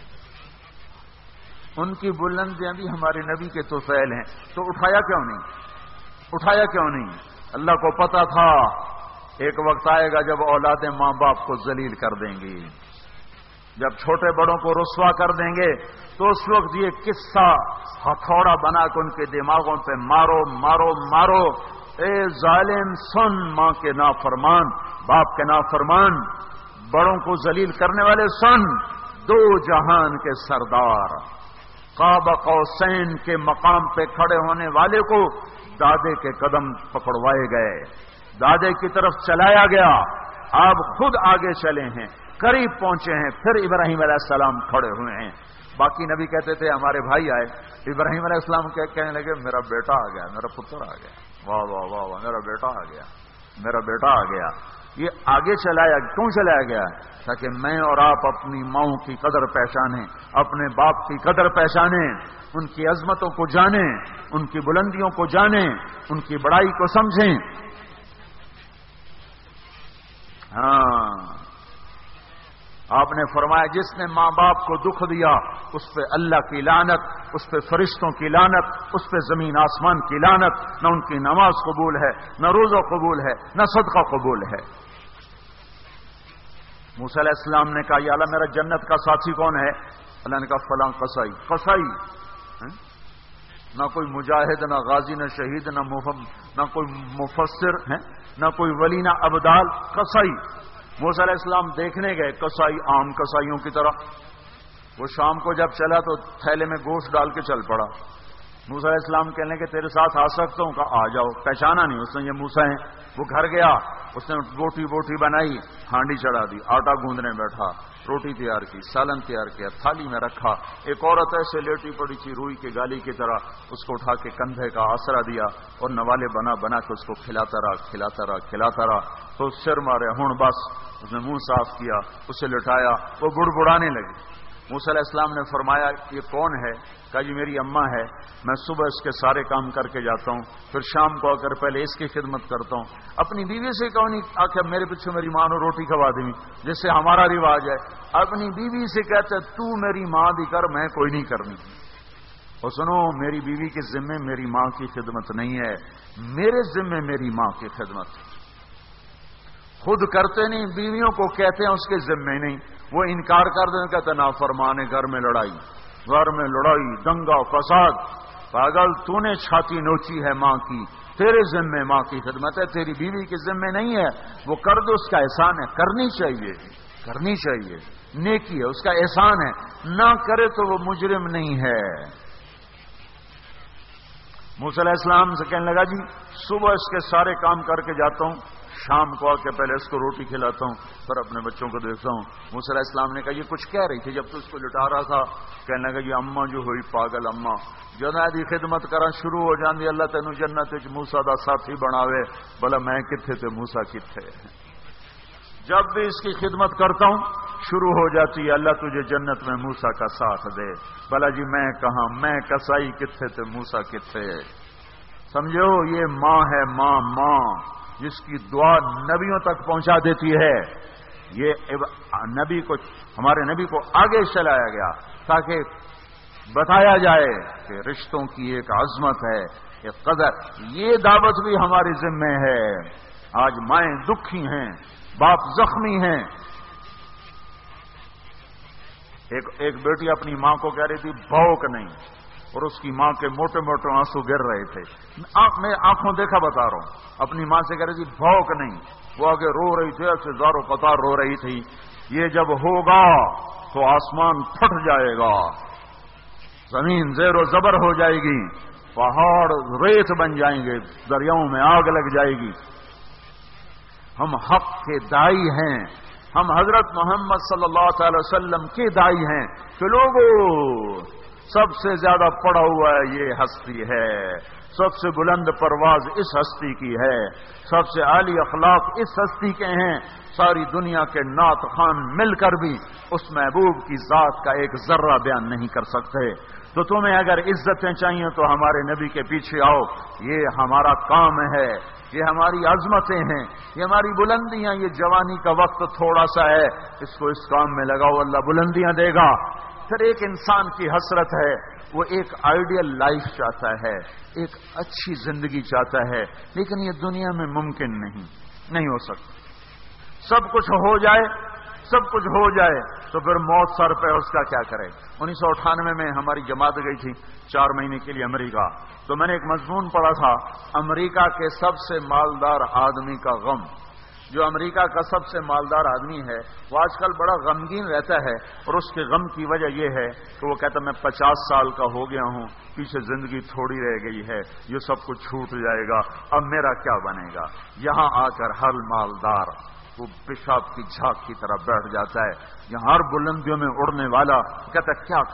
B: ان کی بلندیاں بھی ہمارے نبی کے طفیل ہیں، تو اٹھایا کیوں نہیں؟ اللہ کو پتا تھا ایک وقت آئے گا جب اولادیں ماں باپ کو ذلیل کر دیں گی، جب چھوٹے بڑوں کو رسوا کر دیں گے تو اس وقت یہ قصہ ہتھوڑا بنا کے ان کے دماغوں پہ مارو، اے ظالم سن، ماں کے نافرمان، باپ کے نافرمان، بڑوں کو ذلیل کرنے والے سن، 2 جہان کے سردار، قاب قوسین کے مقام پہ کھڑے ہونے والے کو دادے کے قدم پکڑوائے گئے، دادے کی طرف چلایا گیا، آپ خود آگے چلے ہیں، قریب پہنچے ہیں، پھر ابراہیم علیہ السلام کھڑے ہوئے ہیں۔ باقی نبی کہتے تھے ہمارے بھائی آئے، ابراہیم علیہ السلام کہنے لگے میرا بیٹا آ گیا، میرا پتر آ گیا، واہ واہ واہ واہ، میرا بیٹا آ گیا۔ یہ آگے چلایا کیوں چلایا گیا؟ تاکہ میں اور آپ اپنی ماؤں کی قدر پہچانیں، اپنے باپ کی قدر پہچانیں، ان کی عظمتوں کو جانیں، ان کی بلندیوں کو جانیں، ان کی بڑائی کو سمجھیں۔ ہاں، آپ نے فرمایا جس نے ماں باپ کو دکھ دیا اس پہ اللہ کی لعنت، اس پہ فرشتوں کی لعنت، اس پہ زمین آسمان کی لعنت، نہ ان کی نماز قبول ہے، نہ روزہ قبول ہے، نہ صدقہ قبول ہے۔ موسیٰ علیہ السلام نے کہا یا اللہ میرا جنت کا ساتھی کون ہے؟ اللہ نے کہا فلاں قصائی۔ قصائی نہ کوئی مجاہد، نہ غازی، نہ شہید، نہ کوئی مفسر ہے، نہ کوئی ولی، نہ ابدال، قصائی۔ موسیٰ علیہ السلام دیکھنے گئے، قصائی عام قصائیوں کی طرح۔ وہ شام کو جب چلا تو تھیلے میں گوشت ڈال کے چل پڑا۔ موسیٰ علیہ السلام کہنے کہ تیرے ساتھ آ سکتا ہوں؟ کہا آ جاؤ۔ پہچانا نہیں اس نے یہ موسیٰ ہیں۔ وہ گھر گیا، اس نے بوٹی بنائی، ہانڈی چڑھا دی، آٹا گوندنے بیٹھا، روٹی تیار کی، سالن تیار کیا، تھالی میں رکھا۔ ایک عورت ایسے لیٹی پڑی تھی روئی کی گالی کی طرح، اس کو اٹھا کے کندھے کا آسرا دیا اور نوالے بنا کے اس کو کھلاتا رہا۔ تو سر مارے، ہن بس۔ اس نے منہ صاف کیا، اسے لٹایا، وہ بڑبڑانے لگی۔ موسیٰ علیہ السلام نے فرمایا یہ کون ہے؟ کہا جی میری اماں ہے، میں صبح اس کے سارے کام کر کے جاتا ہوں، پھر شام کو آ کر پہلے اس کی خدمت کرتا ہوں۔ اپنی بیوی سے کہو نہیں آخر میرے پیچھے میری ماں نے روٹی کھوا دی، جس سے ہمارا رواج ہے۔ اپنی بیوی سے کہتے تو میری ماں دی کر، میں کوئی نہیں کرنی۔ اور سنو، میری بیوی کے ذمے میری ماں کی خدمت نہیں ہے، میرے ذمے میری ماں کی خدمت۔ خود کرتے نہیں، بیویوں کو کہتے ہیں اس کے ذمے نہیں۔ وہ انکار کر دیں، کہتے نا فرمانے، گھر میں لڑائی، دنگا فساد۔ پاگل، تو نے چھاتی نوچی ہے ماں کی، تیرے ذمے ماں کی خدمت ہے، تیری بیوی کے ذمے نہیں ہے۔ وہ کر دو، اس کا احسان ہے، کرنی چاہیے، نیکی ہے، اس کا احسان ہے۔ نہ کرے تو وہ مجرم نہیں ہے۔ موسیٰ علیہ السلام سے کہنے لگا جی صبح اس کے سارے کام کر کے جاتا ہوں، شام کو آ کے پہلے اس کو روٹی کھلاتا ہوں، پھر اپنے بچوں کو دیکھتا ہوں۔ موسیٰ علیہ السلام نے کہا یہ کچھ کہہ رہی تھی جب تو اس کو لٹا رہا تھا؟ کہنے لگا یہ اماں جو ہوئی پاگل اماں، جدوں دی خدمت کرا شروع ہو جاندی اللہ تینوں جنت وچ موسیٰ دا ساتھی بناوے۔ بلا میں کتھے تے موسیٰ کتھے؟ جب بھی اس کی خدمت کرتا ہوں شروع ہو جاتی ہے اللہ تجھے جنت میں موسیٰ کا ساتھ دے۔ بلا جی میں کہاں، میں کسائی کتھے تے موسیٰ کتھے؟ سمجھو، یہ ماں ہے، ماں جس کی دعا نبیوں تک پہنچا دیتی ہے۔ یہ ہمارے نبی کو آگے چلایا گیا تاکہ بتایا جائے کہ رشتوں کی ایک عظمت ہے، ایک قدر۔ یہ دعوت بھی ہمارے ذمہ ہے۔ آج مائیں دکھی ہیں، باپ زخمی ہیں۔ ایک بیٹی اپنی ماں کو کہہ رہی تھی بھوک نہیں، اور اس کی ماں کے موٹے موٹے آنسو گر رہے تھے۔ میں آنکھوں دیکھا بتا رہا ہوں، اپنی ماں سے کہہ رہی تھی بھوک نہیں، وہ آگے رو رہی تھی، ایسے زارو قطار رو رہی تھی۔ یہ جب ہوگا تو آسمان پھٹ جائے گا، زمین زیر و زبر ہو جائے گی، پہاڑ ریت بن جائیں گے، دریاؤں میں آگ لگ جائے گی۔ ہم حق کے دائی ہیں، ہم حضرت محمد صلی اللہ تعالی وسلم کے دائی ہیں کہ لوگوں سب سے زیادہ پڑا ہوا ہے یہ ہستی ہے، سب سے بلند پرواز اس ہستی کی ہے، سب سے عالی اخلاق اس ہستی کے ہیں۔ ساری دنیا کے نعت خوان مل کر بھی اس محبوب کی ذات کا ایک ذرہ بیان نہیں کر سکتے۔ تو تمہیں اگر عزتیں چاہیے تو ہمارے نبی کے پیچھے آؤ، یہ ہمارا کام ہے، یہ ہماری عظمتیں ہیں، یہ ہماری بلندیاں۔ یہ جوانی کا وقت تھوڑا سا ہے، اس کو اس کام میں لگاؤ، اللہ بلندیاں دے گا۔ پھر ایک انسان کی حسرت ہے، وہ ایک آئیڈیل لائف چاہتا ہے، ایک اچھی زندگی چاہتا ہے، لیکن یہ دنیا میں ممکن نہیں ہو سکتا۔ سب کچھ ہو جائے تو پھر موت سر پہ، اس کا کیا کرے؟ 1998 میں ہماری جماعت گئی تھی 4 مہینے کے لیے امریکہ، تو میں نے ایک مضمون پڑھا تھا امریکہ کے سب سے مالدار آدمی کا غم۔ جو امریکہ کا سب سے مالدار آدمی ہے وہ آج کل بڑا غمگین رہتا ہے، اور اس کے غم کی وجہ یہ ہے کہ وہ کہتا میں 50 سال کا ہو گیا ہوں، پیچھے زندگی تھوڑی رہ گئی ہے، یہ سب کچھ چھوٹ جائے گا، اب میرا کیا بنے گا؟ یہاں آ کر ہر مالدار وہ پیشاب کی جھاگ کی طرح بیٹھ جاتا ہے، یہاں ہر بلندیوں میں اڑنے والا کہتا ہے کیا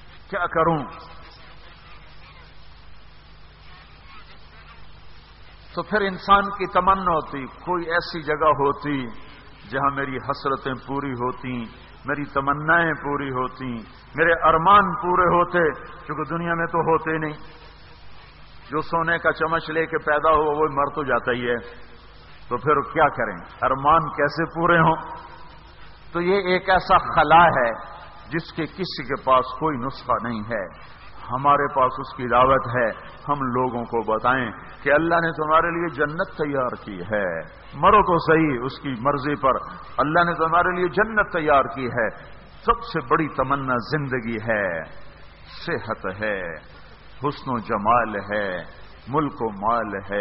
B: کروں؟ تو پھر انسان کی تمنا ہوتی کوئی ایسی جگہ ہوتی جہاں میری حسرتیں پوری ہوتی، میری تمنائیں پوری ہوتی، میرے ارمان پورے ہوتے، کیونکہ دنیا میں تو ہوتے نہیں. جو سونے کا چمچ لے کے پیدا ہو وہ مر تو جاتا ہی ہے، تو پھر کیا کریں؟ ارمان کیسے پورے ہوں؟ تو یہ ایک ایسا خلا ہے جس کے کسی کے پاس کوئی نسخہ نہیں ہے. ہمارے پاس اس کی دعوت ہے، ہم لوگوں کو بتائیں کہ اللہ نے تمہارے لیے جنت تیار کی ہے، مرو تو صحیح اس کی مرضی پر. اللہ نے تمہارے لیے جنت تیار کی ہے. سب سے بڑی تمنا زندگی ہے، صحت ہے، حسن و جمال ہے، ملک و مال ہے.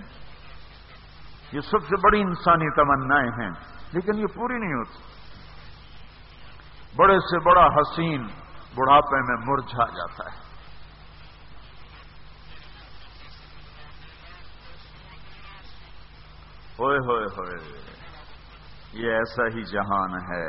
B: یہ سب سے بڑی انسانی تمنائیں ہیں، لیکن یہ پوری نہیں ہوتی. بڑے سے بڑا حسین بڑھاپے میں مرجھا جاتا ہے. ہوئے ہوئے ہوئے، یہ ایسا ہی جہان ہے.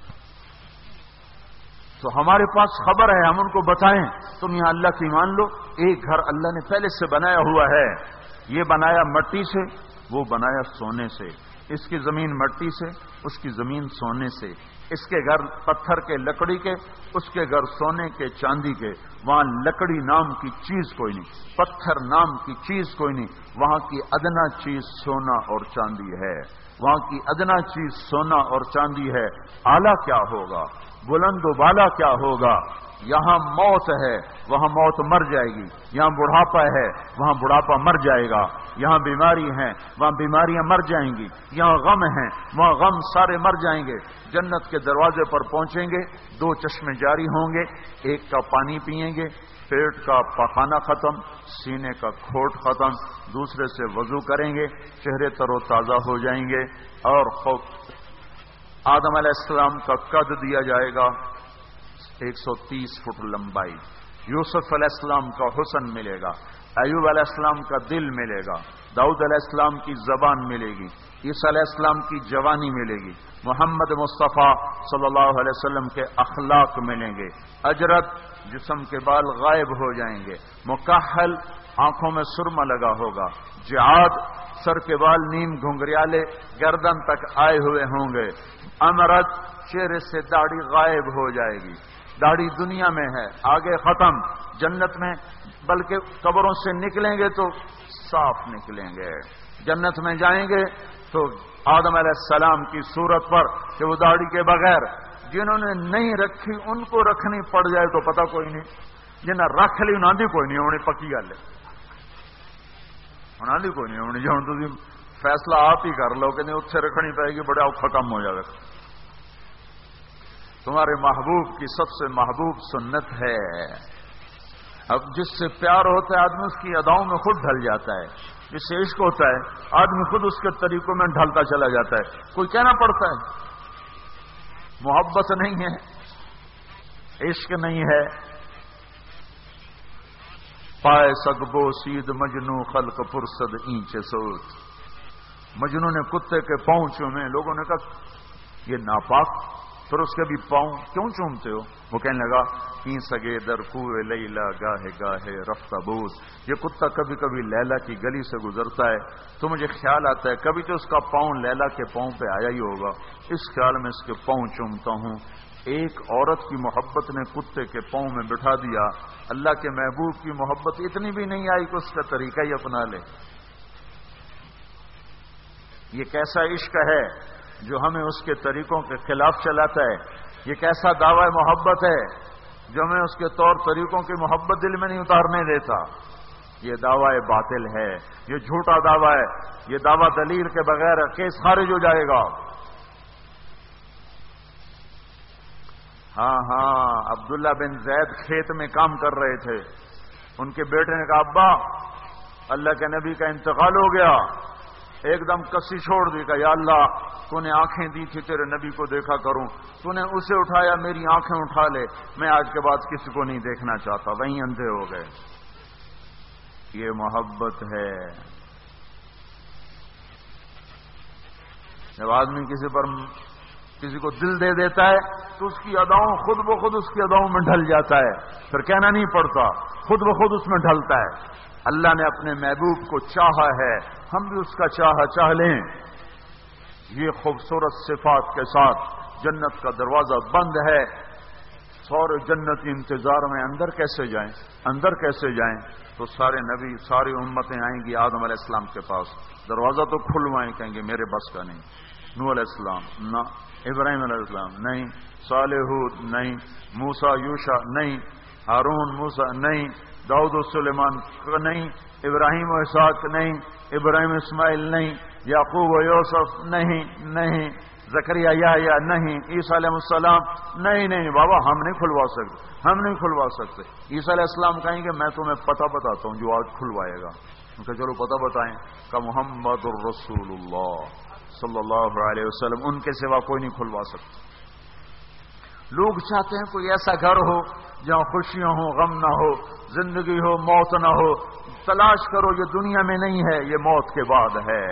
B: تو ہمارے پاس خبر ہے، ہم ان کو بتائیں تم یہاں اللہ کی مان لو. ایک گھر اللہ نے پہلے سے بنایا ہوا ہے، یہ بنایا مٹی سے، وہ بنایا سونے سے. اس کی زمین مٹی سے، اس کی زمین سونے سے. اس کے گھر پتھر کے لکڑی کے، اس کے گھر سونے کے چاندی کے. وہاں لکڑی نام کی چیز کوئی نہیں، پتھر نام کی چیز کوئی نہیں. وہاں کی ادنا چیز سونا اور چاندی ہے. وہاں کی ادنا چیز سونا اور چاندی ہے. اعلیٰ کیا ہوگا، بلند و بالا کیا ہوگا؟ یہاں موت ہے، وہاں موت مر جائے گی. یہاں بڑھاپا ہے، وہاں بڑھاپا مر جائے گا. یہاں بیماری ہیں، وہاں بیماریاں مر جائیں گی. یہاں غم ہیں، وہاں غم سارے مر جائیں گے. جنت کے دروازے پر پہنچیں گے، 2 چشمے جاری ہوں گے. ایک کا پانی پیئیں گے، پیٹ کا پخانہ ختم، سینے کا کھوٹ ختم. دوسرے سے وضو کریں گے، چہرے تر و تازہ ہو جائیں گے. اور آدم علیہ السلام کا قد دیا جائے گا 130 فٹ لمبائی. یوسف علیہ السلام کا حسن ملے گا. ایوب علیہ السلام کا دل ملے گا. داؤد علیہ السلام کی زبان ملے گی. عیسیٰ علیہ السلام کی جوانی ملے گی. محمد مصطفیٰ صلی اللہ علیہ وسلم کے اخلاق ملیں گے. اجرت، جسم کے بال غائب ہو جائیں گے. مکحل، آنکھوں میں سرما لگا ہوگا. جعاد، سر کے بال نیم گھنگریالے گردن تک آئے ہوئے ہوں گے. امرت، چہرے سے داڑھی غائب ہو جائے گی. داڑھی دنیا میں ہے، آگے ختم. جنت میں بلکہ قبروں سے نکلیں گے تو صاف نکلیں گے. جنت میں جائیں گے تو آدم علیہ السلام کی صورت پر کہ وہ داڑھی کے بغیر، جنہوں نے نہیں رکھی ان کو رکھنی پڑ جائے تو پتہ کوئی نہیں. جنہیں رکھ لی انہوں دی کوئی نہیں ہونی. پکی گل ہے، انہوں دی کوئی نہیں ہونی. جو تم فیصلہ آپ ہی کر لو کہ نہیں اتنے رکھنی پائے گی، بڑا اوکھا کم ہو جائے. تمہارے محبوب کی سب سے محبوب سنت ہے. اب جس سے پیار ہوتا ہے آدمی اس کی اداؤں میں خود ڈھل جاتا ہے. جس سے عشق ہوتا ہے آدمی خود اس کے طریقوں میں ڈھلتا چلا جاتا ہے. کوئی کہنا پڑتا ہے. محبت نہیں ہے، عشق نہیں ہے. پائے سگبو سید مجنو خلق پرسد اینچ سوت. مجنو نے کتے کے پاؤں چومے. لوگوں نے کہا یہ ناپاک، پھر اس کے بھی پاؤں کیوں چومتے ہو؟ وہ کہنے لگا این سگے در کوئے لیلا گاہے گاہے رفتہ بود. یہ کتا کبھی کبھی لیلا کی گلی سے گزرتا ہے تو مجھے خیال آتا ہے کبھی تو اس کا پاؤں لیلا کے پاؤں پہ آیا ہی ہوگا، اس خیال میں اس کے پاؤں چومتا ہوں. ایک عورت کی محبت نے کتے کے پاؤں میں بٹھا دیا. اللہ کے محبوب کی محبت اتنی بھی نہیں آئی کہ اس کا طریقہ ہی اپنا لے. یہ کیسا عشق ہے جو ہمیں اس کے طریقوں کے خلاف چلاتا ہے. یہ کیسا دعوی محبت ہے جو ہمیں اس کے طور طریقوں کی محبت دل میں نہیں اتارنے دیتا. یہ دعوی باطل ہے، یہ جھوٹا دعویٰ ہے. یہ دعویٰ دلیل کے بغیر کیس خارج ہو جائے گا. ہاں عبداللہ بن زید کھیت میں کام کر رہے تھے. ان کے بیٹے نے کہا ابا اللہ کے نبی کا انتقال ہو گیا. ایک دم کسی چھوڑ دی کہ یا اللہ تو نے آنکھیں دی تھی تیرے نبی کو دیکھا کروں، تو نے اسے اٹھایا میری آنکھیں اٹھا لے، میں آج کے بعد کسی کو نہیں دیکھنا چاہتا. وہیں اندھے ہو گئے. یہ محبت ہے. جب آدمی کسی پر کسی کو دل دے دیتا ہے تو اس کی اداؤں خود بخود اس کی اداؤں میں ڈھل جاتا ہے، پھر کہنا نہیں پڑتا، خود بخود اس میں ڈھلتا ہے۔ اللہ نے اپنے محبوب کو چاہا ہے، ہم بھی اس کا چاہ لیں۔ یہ خوبصورت صفات کے ساتھ جنت کا دروازہ بند ہے، سارے جنتی انتظار میں اندر کیسے جائیں؟ تو سارے نبی، ساری امتیں آئیں گی آدم علیہ السلام کے پاس، دروازہ تو کھلوائیں، کہیں گے میرے بس کا نہیں۔ نوح علیہ السلام نہ، ابراہیم علیہ السلام نہیں، صالح ہود نہیں، موسیٰ یوشع نہیں، ہارون موسیٰ نہیں، داؤد و سلیمان نہیں، ابراہیم و اسحاق نہیں، ابراہیم اسماعیل نہیں، یعقوب و یوسف نہیں، زکریا یحییٰ نہیں، عیسیٰ علیہ السلام نہیں بابا، ہم نہیں کھلوا سکتے۔ عیسیٰ علیہ السلام کہیں گے میں تمہیں پتہ بتاتا ہوں جو آج کھلوائے گا۔ ان کا چلو پتہ بتائیں، کہ محمد الرسول اللہ صلی اللہ علیہ وسلم، ان کے سوا کوئی نہیں کھلوا سکتا۔ لوگ چاہتے ہیں کوئی ایسا گھر ہو جہاں خوشیاں ہو، غم نہ ہو، زندگی ہو، موت نہ ہو۔ تلاش کرو، یہ دنیا میں نہیں ہے، یہ موت کے بعد ہے۔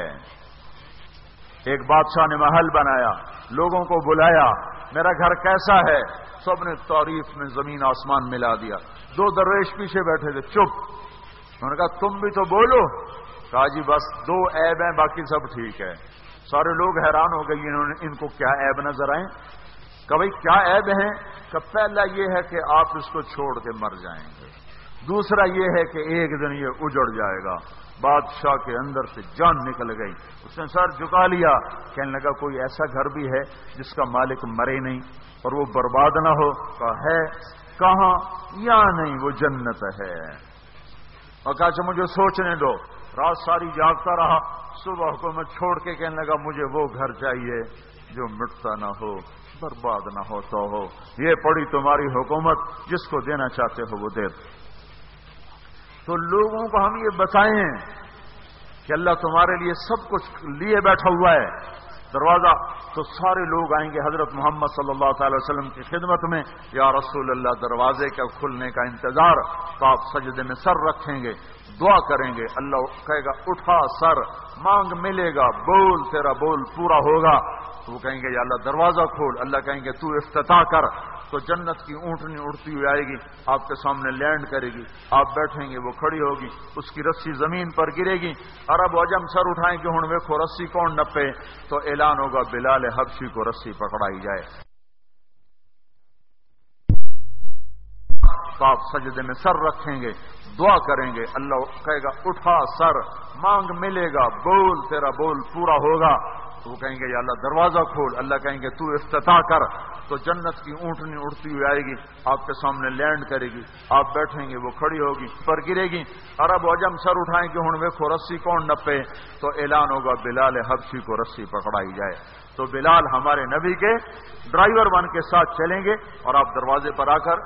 B: ایک بادشاہ نے محل بنایا، لوگوں کو بلایا، میرا گھر کیسا ہے؟ سب نے تعریف میں زمین آسمان ملا دیا۔ 2 درویش پیچھے بیٹھے تھے، چپ۔ انہوں نے کہا تم بھی تو بولو۔ کہا جی بس 2 عیب ہیں، باقی سب ٹھیک ہے۔ سارے لوگ حیران ہو گئے، ان کو کیا عیب نظر آئے؟ کہ بھائی کیا عیب ہیں؟ کہ پہلا یہ ہے کہ آپ اس کو چھوڑ کے مر جائیں گے، دوسرا یہ ہے کہ ایک دن یہ اجڑ جائے گا۔ بادشاہ کے اندر سے جان نکل گئی، اس نے سر جھکا لیا، کہنے لگا کوئی ایسا گھر بھی ہے جس کا مالک مرے نہیں اور وہ برباد نہ ہو؟ کہا ہے۔ کہاں؟ یا نہیں، وہ جنت ہے۔ اور کہا اچھا مجھے سوچنے دو۔ رات ساری جاگتا رہا، صبح کو میں چھوڑ کے کہنے لگا مجھے وہ گھر چاہیے جو مٹتا نہ ہو، برباد نہ ہوتا ہو۔ یہ پڑی تمہاری حکومت، جس کو دینا چاہتے ہو وہ دے دو۔ تو لوگوں کو ہم یہ بتائیں کہ اللہ تمہارے لیے سب کچھ لیے بیٹھا ہوا ہے، دروازہ تو سارے لوگ آئیں گے حضرت محمد صلی اللہ تعالی وسلم کی خدمت میں، یا رسول اللہ دروازے کا کھلنے کا انتظار۔ تو آپ سجدے میں سر رکھیں گے، دعا کریں گے، اللہ کہے گا اٹھا سر، مانگ ملے گا، بول تیرا بول پورا ہوگا۔ تو وہ کہیں گے یا اللہ دروازہ کھول، اللہ کہیں گے تو افتتاح کر۔ تو جنت کی اونٹنی اڑتی ہوئی آئے گی، آپ کے سامنے لینڈ کرے گی، آپ بیٹھیں گے، وہ کھڑی ہوگی، اس کی رسی زمین پر گرے گی، عرب عجم سر اٹھائیں گے، ہن ویکھو رسی کون نپے؟ تو اعلان ہوگا بلال حبشی کو رسی پکڑائی جائے۔ تو آپ سجدے میں سر رکھیں گے، دعا کریں گے، اللہ کہے گا اٹھا سر، مانگ ملے گا، بول تیرا بول پورا ہوگا۔ تو وہ کہیں گے یا اللہ دروازہ کھول، اللہ کہیں گے تو افتتاح کر۔ تو جنت کی اونٹنی اڑتی ہوئی آئے گی، آپ کے سامنے لینڈ کرے گی، آپ بیٹھیں گے، وہ کھڑی ہوگی، پر گرے گی، عرب عجم سر اٹھائیں گے، ہن ویکھو رسی کون نپے؟ تو اعلان ہوگا بلال حبشی کو رسی پکڑائی جائے۔ تو بلال ہمارے نبی کے ڈرائیور بن کے ساتھ چلیں گے، اور آپ دروازے پر آ کر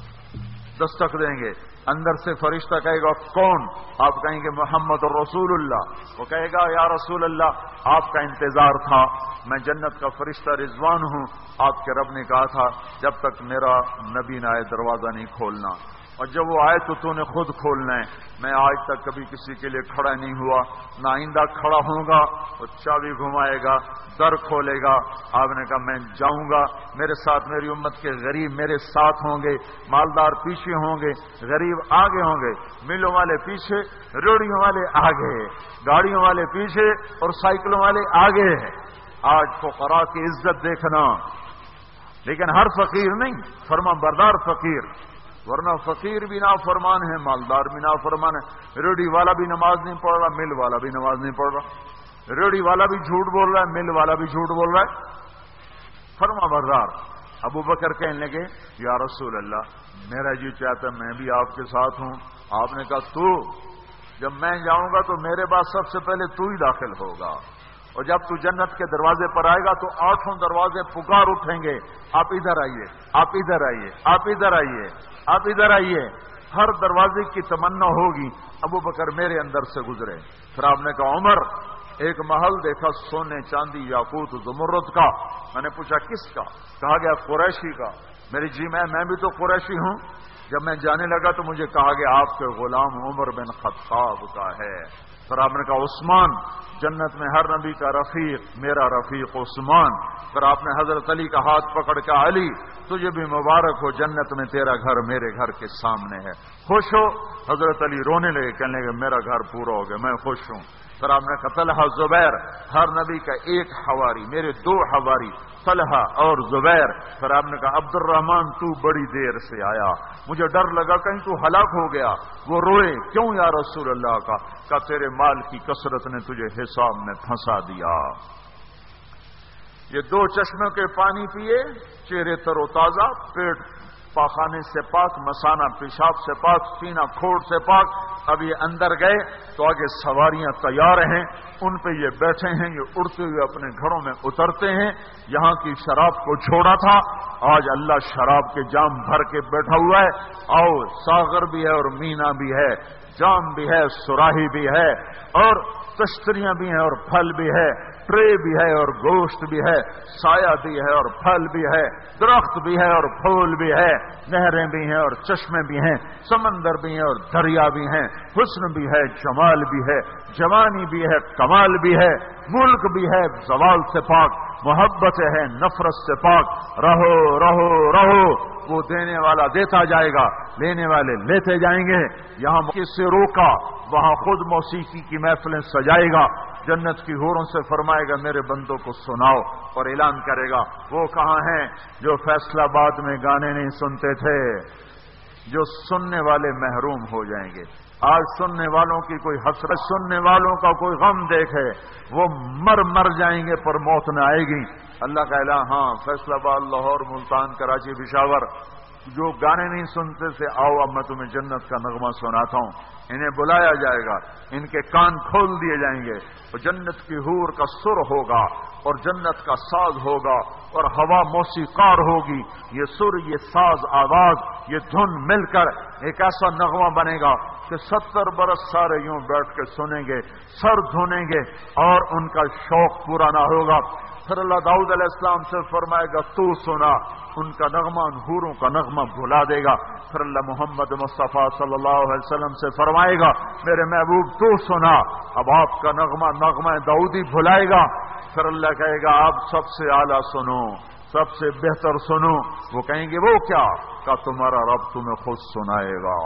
B: دستک دیں گے، اندر سے فرشتہ کہے گا کون؟ آپ کہیں گے محمد الرسول اللہ۔ وہ کہے گا یا رسول اللہ آپ کا انتظار تھا، میں جنت کا فرشتہ رضوان ہوں، آپ کے رب نے کہا تھا جب تک میرا نبی نہ آئے دروازہ نہیں کھولنا، اور جب وہ آئے تو نے خود کھولنا ہے۔ میں آج تک کبھی کسی کے لیے کھڑا نہیں ہوا، نہ آئندہ کھڑا ہوں گا۔ وہ چابی گھمائے گا، در کھولے گا، آپ نے کہا میں جاؤں گا، میرے ساتھ میری امت کے غریب میرے ساتھ ہوں گے، مالدار پیچھے ہوں گے، غریب آگے ہوں گے، ملوں والے پیچھے، ریڑھیوں والے آگے، گاڑیوں والے پیچھے اور سائیکلوں والے آگے ہیں۔ آج فقراء کی عزت دیکھنا، لیکن ہر فقیر نہیں، فرما بردار فقیر، ورنہ فقیر بھی نافرمان ہے، مالدار بھی نافرمان ہے، ریڑھی والا بھی نماز نہیں پڑھ رہا، مل والا بھی نماز نہیں پڑھ رہا، ریڑھی والا بھی جھوٹ بول رہا ہے، مل والا بھی جھوٹ بول رہا ہے۔ فرما بردار ابو بکر کہنے لگے یا رسول اللہ میرا جی چاہتا میں بھی آپ کے ساتھ ہوں۔ آپ نے کہا تو جب میں جاؤں گا تو میرے بعد سب سے پہلے تو ہی داخل ہوگا، اور جب تو جنت کے دروازے پر آئے گا تو 8 دروازے پکار اٹھیں گے، آپ ادھر آئیے، آپ ادھر آئیے، آپ ادھر آئیے، آپ ادھر آئیے۔ ہر دروازے کی تمنا ہوگی ابو بکر میرے اندر سے گزرے۔ پھر آپ نے کہا عمر ایک محل دیکھا سونے چاندی یاقوت زمرد کا۔ میں نے پوچھا کس کا؟ کہا گیا قریشی کا۔ میری جی میں بھی تو قریشی ہوں۔ جب میں جانے لگا تو مجھے کہا کہ آپ کے غلام عمر بن خطاب کا ہے. پھر آپ نے کہا عثمان، جنت میں ہر نبی کا رفیق، میرا رفیق عثمان. پھر آپ نے حضرت علی کا ہاتھ پکڑ کے علی تجھے بھی مبارک ہو، جنت میں تیرا گھر میرے گھر کے سامنے ہے، خوش ہو. حضرت علی رونے لگے، کہنے لگے میرا گھر پورا ہو گیا، میں خوش ہوں. پھر آپ نے کہا طلحہ زبیر، ہر نبی کا ایک حواری، میرے 2 حواری طلحہ اور زبیر. پھر آپ نے کہا عبد الرحمن تو بڑی دیر سے آیا، مجھے ڈر لگا کہیں تو ہلاک ہو گیا. وہ روئے، کیوں یا رسول اللہ کا؟ کہا تیرے مال کی کثرت نے تجھے حساب میں پھنسا دیا. یہ 2 چشموں کے پانی پیے، چہرے تر و تازہ، پیٹ پاخانے سے پاک، مسانہ پیشاب سے پاک، سینہ کھوڑ سے پاک. اب یہ اندر گئے تو آگے سواریاں تیار ہیں، ان پہ یہ بیٹھے ہیں، یہ اڑتے ہوئے اپنے گھروں میں اترتے ہیں. یہاں کی شراب کو چھوڑا تھا، آج اللہ شراب کے جام بھر کے بیٹھا ہوا ہے. آؤ، ساغر بھی ہے اور مینا بھی ہے، جام بھی ہے، سراہی بھی ہے، اور تشتریاں بھی ہیں اور پھل بھی ہے، ٹرے بھی ہے اور گوشت بھی ہے، سایہ بھی ہے اور پھل بھی ہے، درخت بھی ہے اور پھول بھی ہے، نہریں بھی ہیں اور چشمے بھی ہیں، سمندر بھی ہیں اور دریا بھی ہیں، حسن بھی ہے، جمال بھی ہے، جوانی بھی ہے، کمال بھی ہے، ملک بھی ہے زوال سے پاک، محبت ہے نفرت سے پاک. رہو رہو رہو، وہ دینے والا دیتا جائے گا، لینے والے لیتے جائیں گے. یہاں کس سے روکا، وہاں خود موسیقی کی محفلیں سجائے گا، جنت کی حوروں سے فرمائے گا میرے بندوں کو سناؤ، اور اعلان کرے گا وہ کہاں ہیں جو فیصل آباد میں گانے نہیں سنتے تھے. جو سننے والے محروم ہو جائیں گے. آج سننے والوں کی کوئی حسرت، سننے والوں کا کوئی غم دیکھے، وہ مر جائیں گے پر موت نہ آئے گی. اللہ کا اعلان، ہاں فیصل آباد، لاہور، ملتان، کراچی، پشاور، جو گانے نہیں سنتے تھے، آؤ اب میں تمہیں جنت کا نغمہ سناتا ہوں. انہیں بلایا جائے گا، ان کے کان کھول دیے جائیں گے، اور جنت کی حور کا سر ہوگا اور جنت کا ساز ہوگا اور ہوا موسیقار ہوگی. یہ سر، یہ ساز، آواز، یہ دھن مل کر ایک ایسا نغمہ بنے گا کہ 70 برس سارے یوں بیٹھ کے سنیں گے، سر دھونیں گے اور ان کا شوق پورا نہ ہوگا. پھر اللہ داؤد علیہ السلام سے فرمائے گا تو سنا، ان کا نغمہ ان حوروں کا نغمہ بھلا دے گا. پھر اللہ محمد مصطفیٰ صلی اللہ علیہ وسلم سے فرمائے گا میرے محبوب تو سنا، اب آپ کا نغمہ داؤدی بھلائے گا. پھر اللہ کہے گا آپ سب سے اعلیٰ سنو، سب سے بہتر سنو. وہ کہیں گے وہ کیا؟ کہ تمہارا رب تمہیں خود سنائے گا.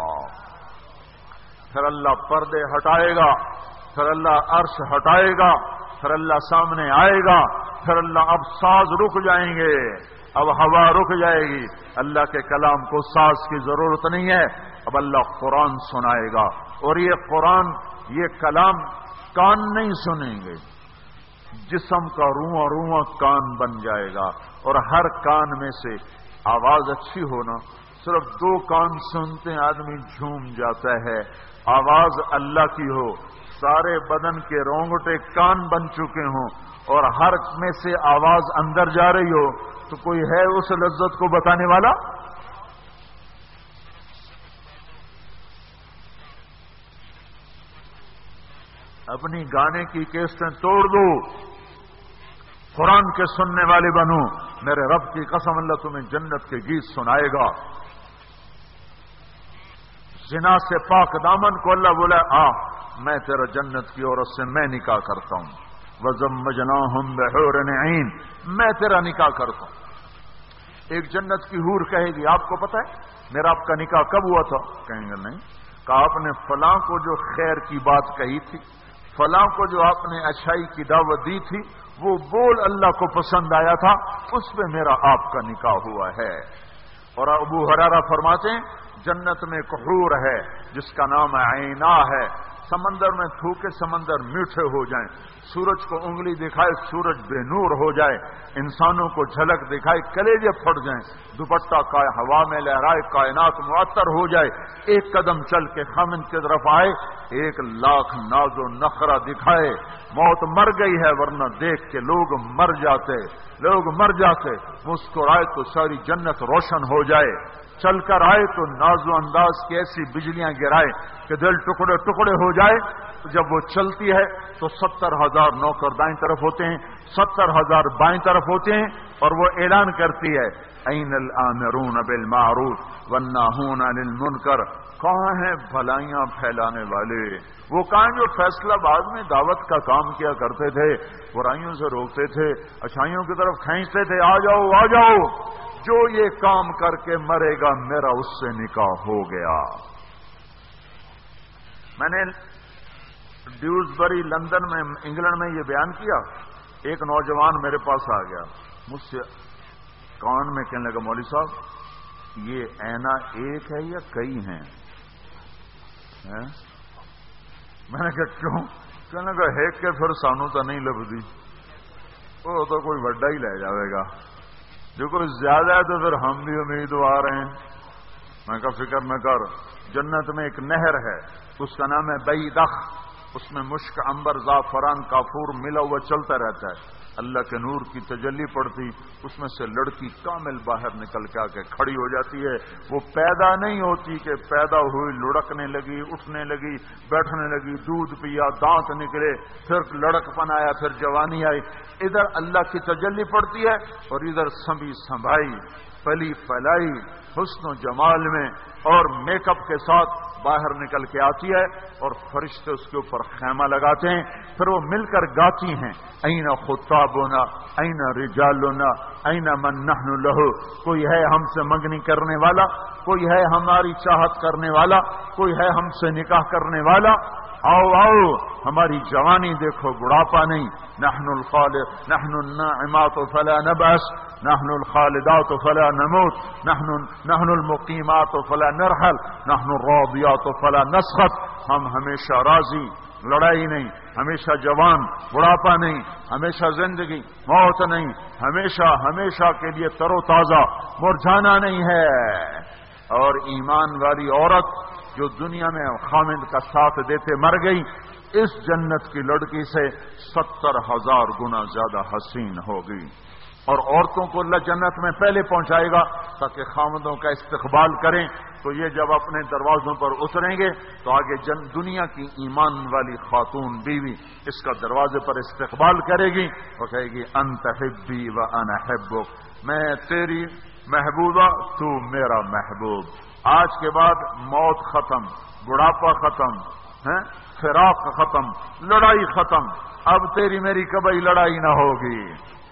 B: پھر اللہ پردے ہٹائے گا، پھر اللہ عرش ہٹائے گا، پھر اللہ سامنے آئے گا، پھر اللہ اب ساز رک جائیں گے، اب ہوا رک جائے گی. اللہ کے کلام کو ساز کی ضرورت نہیں ہے، اب اللہ قرآن سنائے گا. اور یہ قرآن، یہ کلام کان نہیں سنیں گے، جسم کا رواں رواں کان بن جائے گا. اور ہر کان میں سے آواز اچھی ہونا، صرف 2 کان سنتے ہیں آدمی جھوم جاتا ہے. آواز اللہ کی ہو، سارے بدن کے رونگٹے کان بن چکے ہوں اور ہر میں سے آواز اندر جا رہی ہو، تو کوئی ہے اس لذت کو بتانے والا؟ اپنی گانے کی کیسٹیں توڑ دو، قرآن کے سننے والے بنو. میرے رب کی قسم اللہ تمہیں جنت کے گیت سنائے گا. زنا سے پاک دامن کو اللہ بولا میں تیرا جنت کی عورت سے میں نکاح کرتا ہوں. وَزَوَّجْنَاهُمْ بِحُورٍ عِينٍ، میں تیرا نکاح کرتا ہوں. ایک جنت کی حور کہے گی آپ کو پتہ ہے میرا آپ کا نکاح کب ہوا تھا؟ کہیں گے نہیں. کہا آپ نے فلاں کو جو خیر کی بات کہی تھی، فلاں کو جو آپ نے اچھائی کی دعوت دی تھی، وہ بول اللہ کو پسند آیا تھا، اس پہ میرا آپ کا نکاح ہوا ہے. اور ابو ہریرہ فرماتے ہیں جنت میں ایک حور ہے جس کا نام عینا ہے. سمندر میں تھوکے سمندر میٹھے ہو جائیں، سورج کو انگلی دکھائے سورج بے نور ہو جائے، انسانوں کو جھلک دکھائے کلیجے پھٹ جائیں، دوپٹہ کا ہوا میں لہرائے کائنات معطر ہو جائے، ایک قدم چل کے خامن کی طرف آئے، 1,00,000 ناز و نخرہ دکھائے، موت مر گئی ہے ورنہ دیکھ کے لوگ مر جاتے، مسکرائے تو ساری جنت روشن ہو جائے، چل کر آئے تو ناز و انداز کی ایسی بجلیاں گرائے کہ دل ٹکڑے ٹکڑے ہو جائے جب وہ چلتی ہے تو 70,000 نوکر دائیں طرف ہوتے ہیں، 70,000 بائیں طرف ہوتے ہیں، اور وہ اعلان کرتی ہے این الآمرون بالمعروف والناہون عن المنکر، کہاں ہیں بھلائیاں پھیلانے والے، وہ کہاں جو فیصلہ بعد میں دعوت کا کام کیا کرتے تھے، برائیوں سے روکتے تھے، اچھائیوں کی طرف کھینچتے تھے، آ جاؤ آ جاؤ، جو یہ کام کر کے مرے گا میرا اس سے نکاح ہو گیا۔ میں نے ڈیوزبری لندن میں انگلینڈ میں یہ بیان کیا، ایک نوجوان میرے پاس آ گیا، مجھ سے کان میں کہنے لگا مولوی صاحب یہ اینا ایک ہے یا کئی ہیں؟ میں نے کہا کیوں؟ کہنے لگا ہے کہ پھر سانو تو نہیں لبدی، وہ تو کوئی بڑا ہی لے جاوے گا، جو کوئی زیادہ ہے تو پھر ہم بھی امیدوار ہیں۔ میں کہا فکر نہ کر، جنت میں ایک نہر ہے اس کا نام ہے بیدخ، اس میں مشک عنبر زعفران کافور ملا ہوا چلتا رہتا ہے، اللہ کے نور کی تجلی پڑتی، اس میں سے لڑکی کامل باہر نکل کے آ کے کھڑی ہو جاتی ہے۔ وہ پیدا نہیں ہوتی کہ پیدا ہوئی لڑکنے لگی، اٹھنے لگی، بیٹھنے لگی، دودھ پیا، دانت نکلے، پھر لڑک پن آیا، پھر جوانی آئی، ادھر اللہ کی تجلی پڑتی ہے اور ادھر سنبھی سنبھائی پلی پلائی حسن و جمال میں اور میک اپ کے ساتھ باہر نکل کے آتی ہے، اور فرشتے اس کے اوپر خیمہ لگاتے ہیں، پھر وہ مل کر گاتی ہیں این خطابنا این رجالنا این من نحن له، کوئی ہے ہم سے منگنی کرنے والا، کوئی ہے ہماری چاہت کرنے والا، کوئی ہے ہم سے نکاح کرنے والا، آؤ آؤ ہماری جوانی دیکھو، بڑھاپا نہیں، نحن الخالد نحن الناعمات فلا نبعث نحن الخالدات فلا نموت نحن المقیمات فلا نرحل نحن الراضیات فلا نسخط، ہم ہمیشہ راضی، لڑائی نہیں، ہمیشہ جوان، بڑھاپا نہیں، ہمیشہ زندگی، موت نہیں، ہمیشہ ہمیشہ کے لیے تر و تازہ، مرجھانا نہیں ہے۔ اور ایمان والی عورت جو دنیا میں خامد کا ساتھ دیتے مر گئی، اس جنت کی لڑکی سے 70,000 گنا زیادہ حسین ہوگی، اور عورتوں کو اللہ جنت میں پہلے پہنچائے گا تاکہ خامدوں کا استقبال کریں، تو یہ جب اپنے دروازوں پر اتریں گے تو آگے دنیا کی ایمان والی خاتون بیوی اس کا دروازے پر استقبال کرے گی اور کہے گی انت حبی و انا حبک، میں تیری محبوبہ تو میرا محبوب، آج کے بعد موت ختم، بڑھاپا ختم، فراق ختم، لڑائی ختم، اب تیری میری کبھی لڑائی نہ ہوگی۔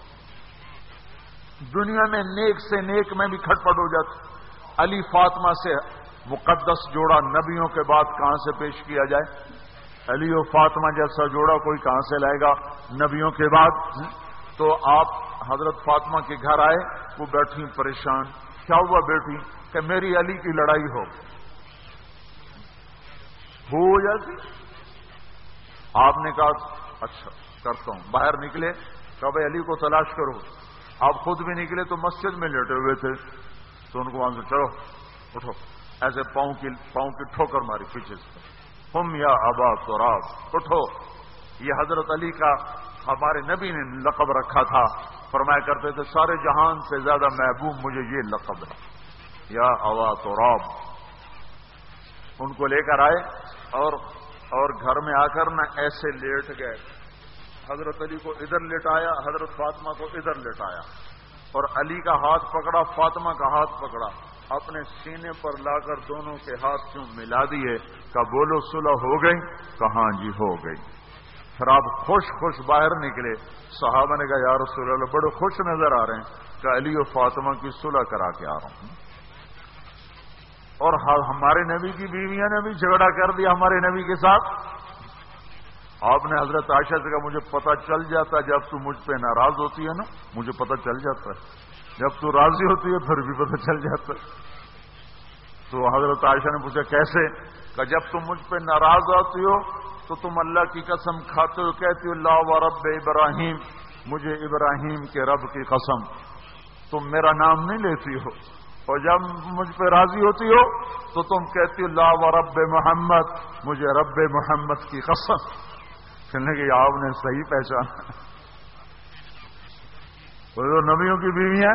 B: دنیا میں نیک سے نیک میں بھی کھٹپٹ ہو جاتی، علی فاطمہ سے مقدس جوڑا نبیوں کے بعد کہاں سے پیش کیا جائے؟ علی و فاطمہ جیسا جوڑا کوئی کہاں سے لائے گا نبیوں کے بعد؟ تو آپ حضرت فاطمہ کے گھر آئے، وہ بیٹھی پریشان، کیا ہوا بیٹی؟ کہ میری علی کی لڑائی ہو جاتی۔ آپ نے کہا اچھا کرتا ہوں، باہر نکلے، کہا بھائی علی کو تلاش کرو، آپ خود بھی نکلے تو مسجد میں لیٹے ہوئے تھے، تو ان کو وہاں سے چلو اٹھو، ایسے پاؤں کی ٹھوکر ماری پیچھے سے، ہم یا ابا تراب، اٹھو۔ یہ حضرت علی کا ہمارے نبی نے لقب رکھا تھا، فرمایا کرتے تھے سارے جہان سے زیادہ محبوب مجھے یہ لقب ہے، یا ابا تراب۔ ان کو لے کر آئے اور گھر میں آ کر نہ ایسے لیٹ گئے، حضرت علی کو ادھر لٹایا، حضرت فاطمہ کو ادھر لٹایا، اور علی کا ہاتھ پکڑا، فاطمہ کا ہاتھ پکڑا، اپنے سینے پر لا کر دونوں کے ہاتھ کیوں ملا دیے، کہ بولو صلح ہو گئی؟ کہاں جی ہو گئی۔ پھر آپ خوش باہر نکلے، صحابہ نے کہا یا رسول اللہ بڑے خوش نظر آ رہے ہیں، کہ علی و فاطمہ کی صلح کرا کے آ رہا ہوں۔ اور ہمارے نبی کی بیویاں نے بھی جھگڑا کر دیا ہمارے نبی کے ساتھ۔ آپ نے حضرت عائشہ سے کہا مجھے پتہ چل جاتا جب تو مجھ پہ ناراض ہوتی ہے نا، مجھے پتہ چل جاتا ہے، جب تو راضی ہوتی ہے پھر بھی پتہ چل جاتا ہے۔ تو حضرت عائشہ نے پوچھا کیسے؟ کہ جب تم مجھ پہ ناراض ہوتی ہو تو تم اللہ کی قسم کھاتے ہو، کہتی ہو اللہ و رب ابراہیم، مجھے ابراہیم کے رب کی قسم، تم میرا نام نہیں لیتی ہو، اور جب مجھ پہ راضی ہوتی ہو تو تم کہتی ہو اللہ و رب محمد، مجھے رب محمد کی قسم۔ کہنے کہ آپ نے صحیح پہچانا، وہ نبیوں کی بیویاں۔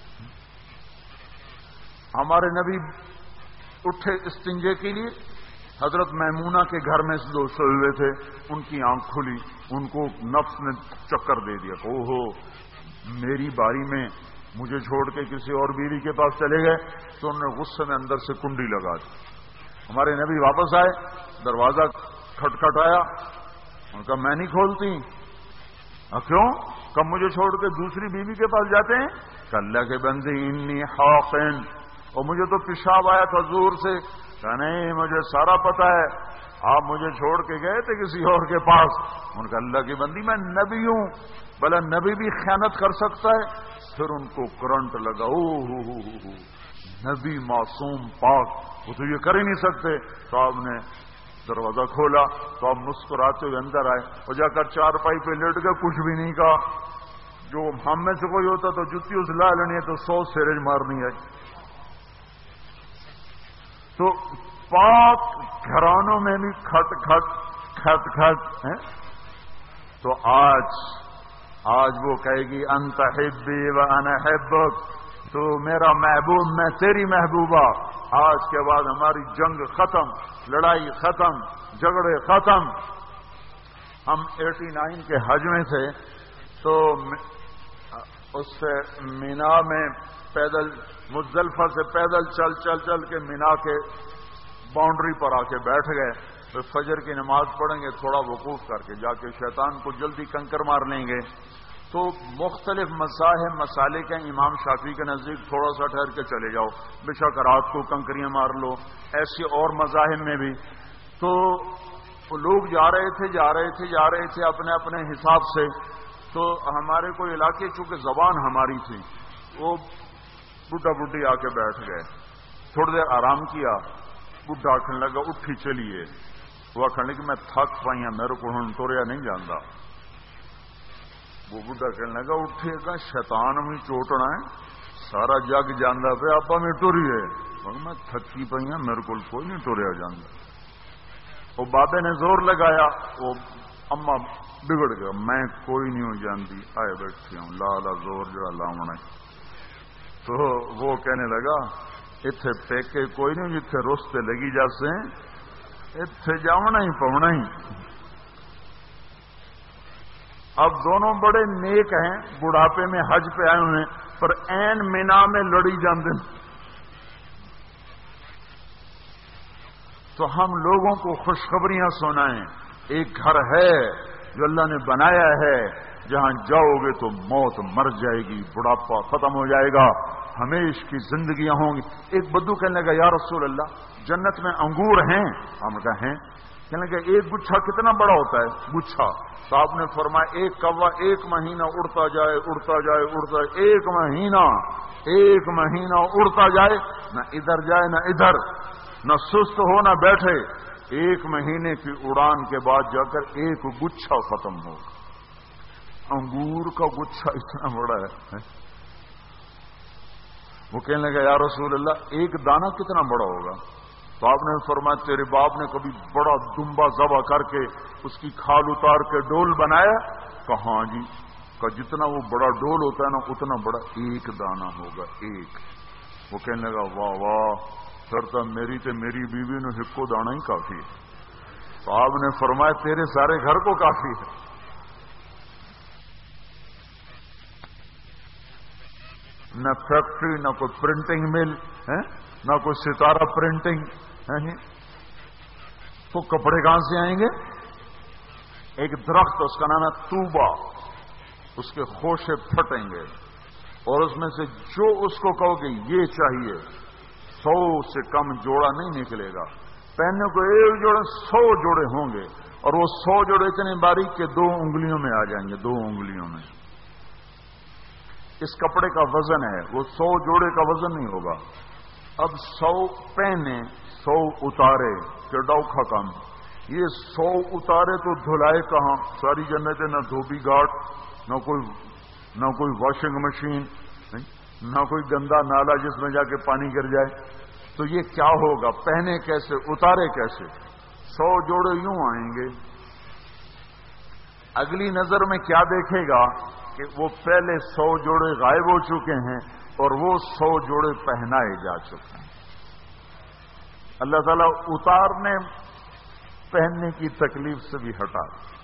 B: ہمارے نبی اٹھے استنجے کے لیے، حضرت میمونہ کے گھر میں دو سوئے ہوئے تھے، ان کی آنکھ کھلی، ان کو نفس نے چکر دے دیا کہ اوہو میری باری میں مجھے چھوڑ کے کسی اور بیوی کے پاس چلے گئے، تو انہوں نے غصے میں اندر سے کنڈی لگا دی۔ ہمارے نبی واپس آئے، دروازہ کھٹکھٹایا، ان کا میں نہیں کھولتی۔ کیوں؟ کب مجھے چھوڑ کے دوسری بیوی کے پاس جاتے ہیں؟ کہ اللہ کے بندے انی حاقن، اور مجھے تو پیشاب آیا تھا زور سے، کہ نہیں مجھے سارا پتا ہے، آپ مجھے چھوڑ کے گئے تھے کسی اور کے پاس۔ ان کا اللہ کی بندی میں نبی ہوں، بھلا نبی بھی خیانت کر سکتا ہے؟ پھر ان کو کرنٹ لگا، نبی معصوم پاک، وہ تو یہ کر ہی نہیں سکتے۔ تو آپ نے دروازہ کھولا تو آپ مسکراتے ہوئے اندر آئے اور جا کر چارپائی پہ لیٹ گئے، کچھ بھی نہیں کہا۔ جو ہم میں سے کوئی ہوتا تو جتی اس لا لینی ہے تو 100 سیرج مارنی ہے۔ تو پاک گھرانوں میں بھی کھٹ کھٹ کھٹ کھٹ ہے۔ تو آج وہ کہے گی انت حبی و انا حبک، تو میرا محبوب میں تیری محبوبہ۔ آج کے بعد ہماری جنگ ختم، لڑائی ختم، جھگڑے ختم۔ ہم 89 کے حج میں تھے، تو اس سے مینا میں پیدل، مزدلفہ سے پیدل چل چل چل کے مینا کے باؤنڈری پر آ کے بیٹھ گئے۔ پھر فجر کی نماز پڑھیں گے، تھوڑا وقوف کر کے جا کے شیطان کو جلدی کنکر مار لیں گے۔ تو مختلف مذاہب مسالک ہیں، امام شافعی کے نزدیک تھوڑا سا ٹھہر کے چلے جاؤ، بے شک رات کو کنکریاں مار لو، ایسے اور مذاہب میں بھی۔ تو لوگ جا رہے تھے اپنے اپنے حساب سے۔ تو ہمارے کوئی علاقے چونکہ زبان ہماری تھی، وہ بڈھا بڈھی آ کے بیٹھ گئے، تھوڑی دیر آرام کیا، بڈھا آخر لگا اٹھی چلیے، وہ آخر لگا کہ میں تھک پائی ہوں، میرے کو ہن ٹوریا نہیں جانا۔ وہ بڈھا کہنے لگا اٹھے گا شیطان بھی چوٹنا ہے، سارا جگ جانا پہ آپ میں ٹوریے، میں تھکی پئی ہوں، میرے کو کوئی نہیں ٹوریا جانا۔ وہ بابے نے زور لگایا، وہ اما بگڑ گیا، میں کوئی نہیں ہو جانتی، آئے بیٹھی ہوں لا زور جڑا لاؤنا۔ تو وہ کہنے لگا اتنے پیکے کوئی نہیں، جتنے رستے لگی جاسے اتنے جاونا ہی پونا ہی۔ اب دونوں بڑے نیک ہیں، بڑھاپے میں حج پہ آئے ہوئے، پر این مینا میں لڑی جاندے۔ تو ہم لوگوں کو خوشخبریاں سنائیں، ایک گھر ہے جو اللہ نے بنایا ہے، جہاں جاؤ گے تو موت مر جائے گی، بڑھاپا ختم ہو جائے گا، ہمیشہ کی زندگیاں ہوں گی۔ ایک بدو کہنے لگا یا رسول اللہ جنت میں انگور ہیں؟ ہم نے کہا ہیں۔ کہنے لگا ایک گچھا کتنا بڑا ہوتا ہے؟ گچھا۔ تو آپ نے فرمایا ایک کوا 1 مہینہ اڑتا جائے اڑتا جائے اڑتا جائے، 1 مہینہ اڑتا جائے، نہ ادھر جائے نہ ادھر، نہ سست ہو نہ بیٹھے۔ 1 مہینے کی اڑان کے بعد جا کر ایک گچھا ختم ہوگا۔ انگور کا گچھا اتنا بڑا ہے۔ وہ کہنے لگا یا رسول اللہ ایک دانہ کتنا بڑا ہوگا؟ تو آپ نے فرمایا تیرے باپ نے کبھی بڑا دمبا ذبح کر کے اس کی کھال اتار کے ڈول بنایا؟ کہا ہاں جی۔ کہ جتنا وہ بڑا ڈول ہوتا ہے نا اتنا بڑا ایک دانہ ہوگا، ایک۔ وہ کہنے لگا واہ واہ، پھر تو میری بیوی نے ہکو دانا ہی کافی ہے۔ تو آپ نے فرمایا تیرے سارے گھر کو کافی ہے۔ نہ فیکٹری، نہ کوئی پرنٹنگ مل ہے، نہ کوئی ستارہ پرنٹنگ ہے، تو کپڑے کہاں سے آئیں گے؟ ایک درخت اس کا نام ہے توبہ، اس کے خوشے پھٹیں گے اور اس میں سے جو اس کو کہو گے یہ چاہیے 100 سے کم جوڑا نہیں نکلے گا۔ پہننے کو ایک جوڑے 100 جوڑے ہوں گے، اور وہ 100 جوڑے اتنے باریک کہ 2 انگلیوں میں آ جائیں گے، 2 انگلیوں میں۔ اس کپڑے کا وزن ہے، وہ 100 جوڑے کا وزن نہیں ہوگا۔ اب 100 پہنے 100 اتارے کہ ڈوکھا کم، یہ 100 اتارے تو دھلائے کہاں؟ ساری جنت نہ دھوبی گھاٹ، نہ کوئی واشنگ مشین، نہ کوئی گندا نالا جس میں جا کے پانی گر جائے۔ تو یہ کیا ہوگا؟ پہنے کیسے، اتارے کیسے؟ 100 جوڑے یوں آئیں گے۔ اگلی نظر میں کیا دیکھے گا کہ وہ پہلے 100 جوڑے غائب ہو چکے ہیں اور وہ 100 جوڑے پہنائے جا چکے ہیں۔ اللہ تعالیٰ اتارنے پہننے کی تکلیف سے بھی ہٹا.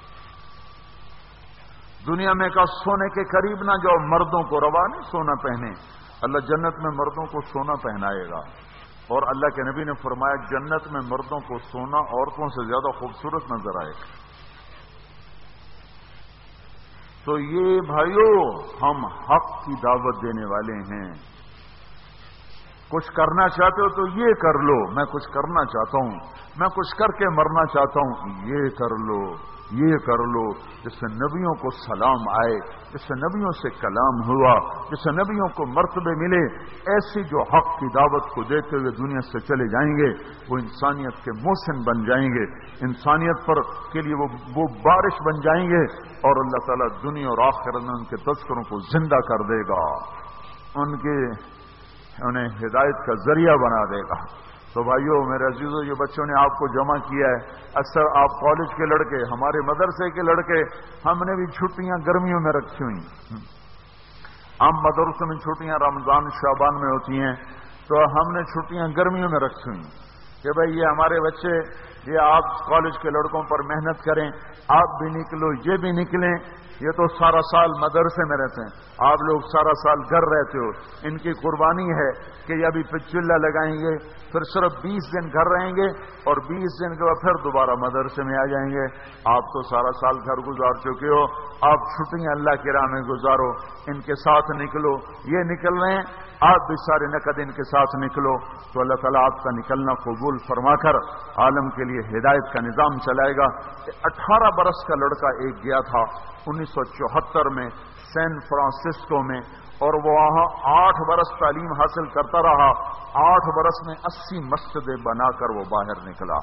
B: دنیا میں کا سونے کے قریب نہ جو مردوں کو روا نہیں سونا پہنے. اللہ جنت میں مردوں کو سونا پہنائے گا. اور اللہ کے نبی نے فرمایا جنت میں مردوں کو سونا عورتوں سے زیادہ خوبصورت نظر آئے گا. تو یہ بھائیو ہم حق کی دعوت دینے والے ہیں. کچھ کرنا چاہتے ہو تو یہ کر لو. میں کچھ کرنا چاہتا ہوں, میں کچھ کر کے مرنا چاہتا ہوں, یہ کر لو, یہ کر لو. جس سے نبیوں کو سلام آئے, جس سے نبیوں سے کلام ہوا, جس سے نبیوں کو مرتبے ملے, ایسی جو حق کی دعوت کو دیتے ہوئے دنیا سے چلے جائیں گے وہ انسانیت کے محسن بن جائیں گے, انسانیت پر کے لیے وہ بارش بن جائیں گے, اور اللہ تعالیٰ دنیا اور آخرت میں ان کے تذکروں کو زندہ کر دے گا, انہیں ہدایت کا ذریعہ بنا دے گا. تو بھائیو میرے عزیزو, یہ بچوں نے آپ کو جمع کیا ہے. اکثر آپ کالج کے لڑکے, ہمارے مدرسے کے لڑکے, ہم نے بھی چھٹیاں گرمیوں میں رکھی ہوئی. عام مدرسوں میں چھٹیاں رمضان شعبان میں ہوتی ہیں, تو ہم نے چھٹیاں گرمیوں میں رکھی ہوئی کہ بھائی یہ ہمارے بچے, یہ آپ کالج کے لڑکوں پر محنت کریں, آپ بھی نکلو, یہ بھی نکلیں. یہ تو سارا سال مدرسے میں رہتے ہیں, آپ لوگ سارا سال گھر رہتے ہو. ان کی قربانی ہے کہ یہ ابھی چلہ لگائیں گے, پھر صرف 20 دن گھر رہیں گے اور 20 دن کے بعد پھر دوبارہ مدرسے میں آ جائیں گے. آپ تو سارا سال گھر گزار چکے ہو, آپ چھٹیاں اللہ کی راہ میں گزارو, ان کے ساتھ نکلو. یہ نکل رہے ہیں, آپ بھی سارے نقد ان کے ساتھ نکلو. تو اللہ تعالیٰ آپ کا نکلنا قبول فرما کر عالم کے لیے ہدایت کا نظام چلائے گا. 18 برس کا لڑکا ایک گیا تھا 1974 میں سین فرانسسکو میں, اور وہ وہاں 8 برس تعلیم حاصل کرتا رہا. 8 برس میں 80 مسجدیں بنا کر وہ باہر نکلا.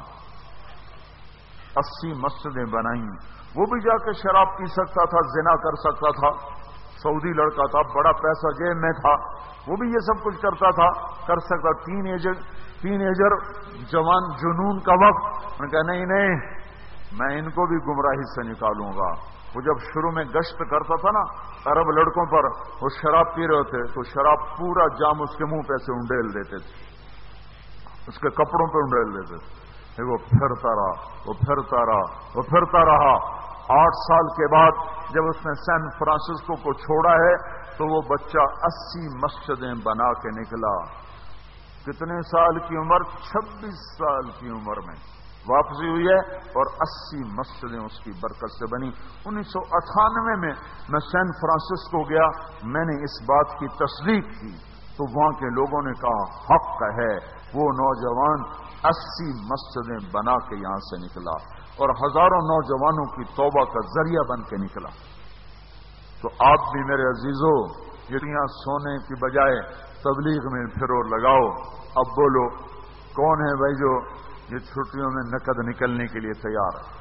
B: 80 مسجدیں بنائیں. وہ بھی جا کے شراب پی سکتا تھا, زنا کر سکتا تھا, سعودی لڑکا تھا, بڑا پیسہ جیب میں تھا, وہ بھی یہ سب کچھ کرتا تھا, کر سکتا. تین ایجر جوان جنون کا وقت, میں کہا نہیں میں ان کو بھی گمراہی سے نکالوں گا. وہ جب شروع میں گشت کرتا تھا نا عرب لڑکوں پر, وہ شراب پی رہے ہوتے تو شراب پورا جام اس کے منہ پہ سے انڈیل دیتے تھے, اس کے کپڑوں پہ انڈیل دیتے تھے. وہ پھرتا رہا, وہ پھرتا رہا, وہ پھرتا رہا. 8 سال کے بعد جب اس نے سین فرانسسکو کو چھوڑا ہے تو وہ بچہ 80 مسجدیں بنا کے نکلا. کتنے سال کی عمر؟ 26 سال کی عمر میں واپسی ہوئی ہے, اور 80 مسجدیں اس کی برکت سے بنی. 1998 میں سین فرانسسکو گیا, میں نے اس بات کی تصدیق کی تو وہاں کے لوگوں نے کہا حق ہے, وہ نوجوان 80 مسجدیں بنا کے یہاں سے نکلا اور ہزاروں نوجوانوں کی توبہ کا ذریعہ بن کے نکلا. تو آپ بھی میرے عزیزو یہاں سونے کی بجائے تبلیغ میں پھرو لگاؤ. اب بولو کون ہے بھائی جو یہ چھٹیوں میں نقد نکلنے کے لیے تیار ہے؟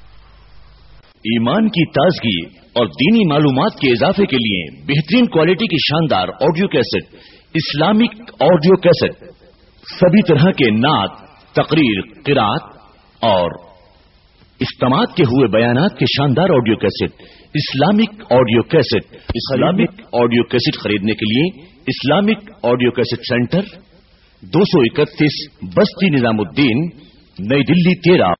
C: ایمان کی تازگی اور دینی معلومات کے اضافے کے لیے بہترین کوالٹی کی شاندار audio cassette, Islamic audio cassette, سبھی طرح کے نعت, تقریر, قرات اور استماعت کے ہوئے بیانات کے شاندار audio cassette, Islamic audio cassette. Islamic audio cassette خریدنے کے لیے اسلامک آڈیو کیسٹ سینٹر 231 بستی نظام الدین, نئی دلی 13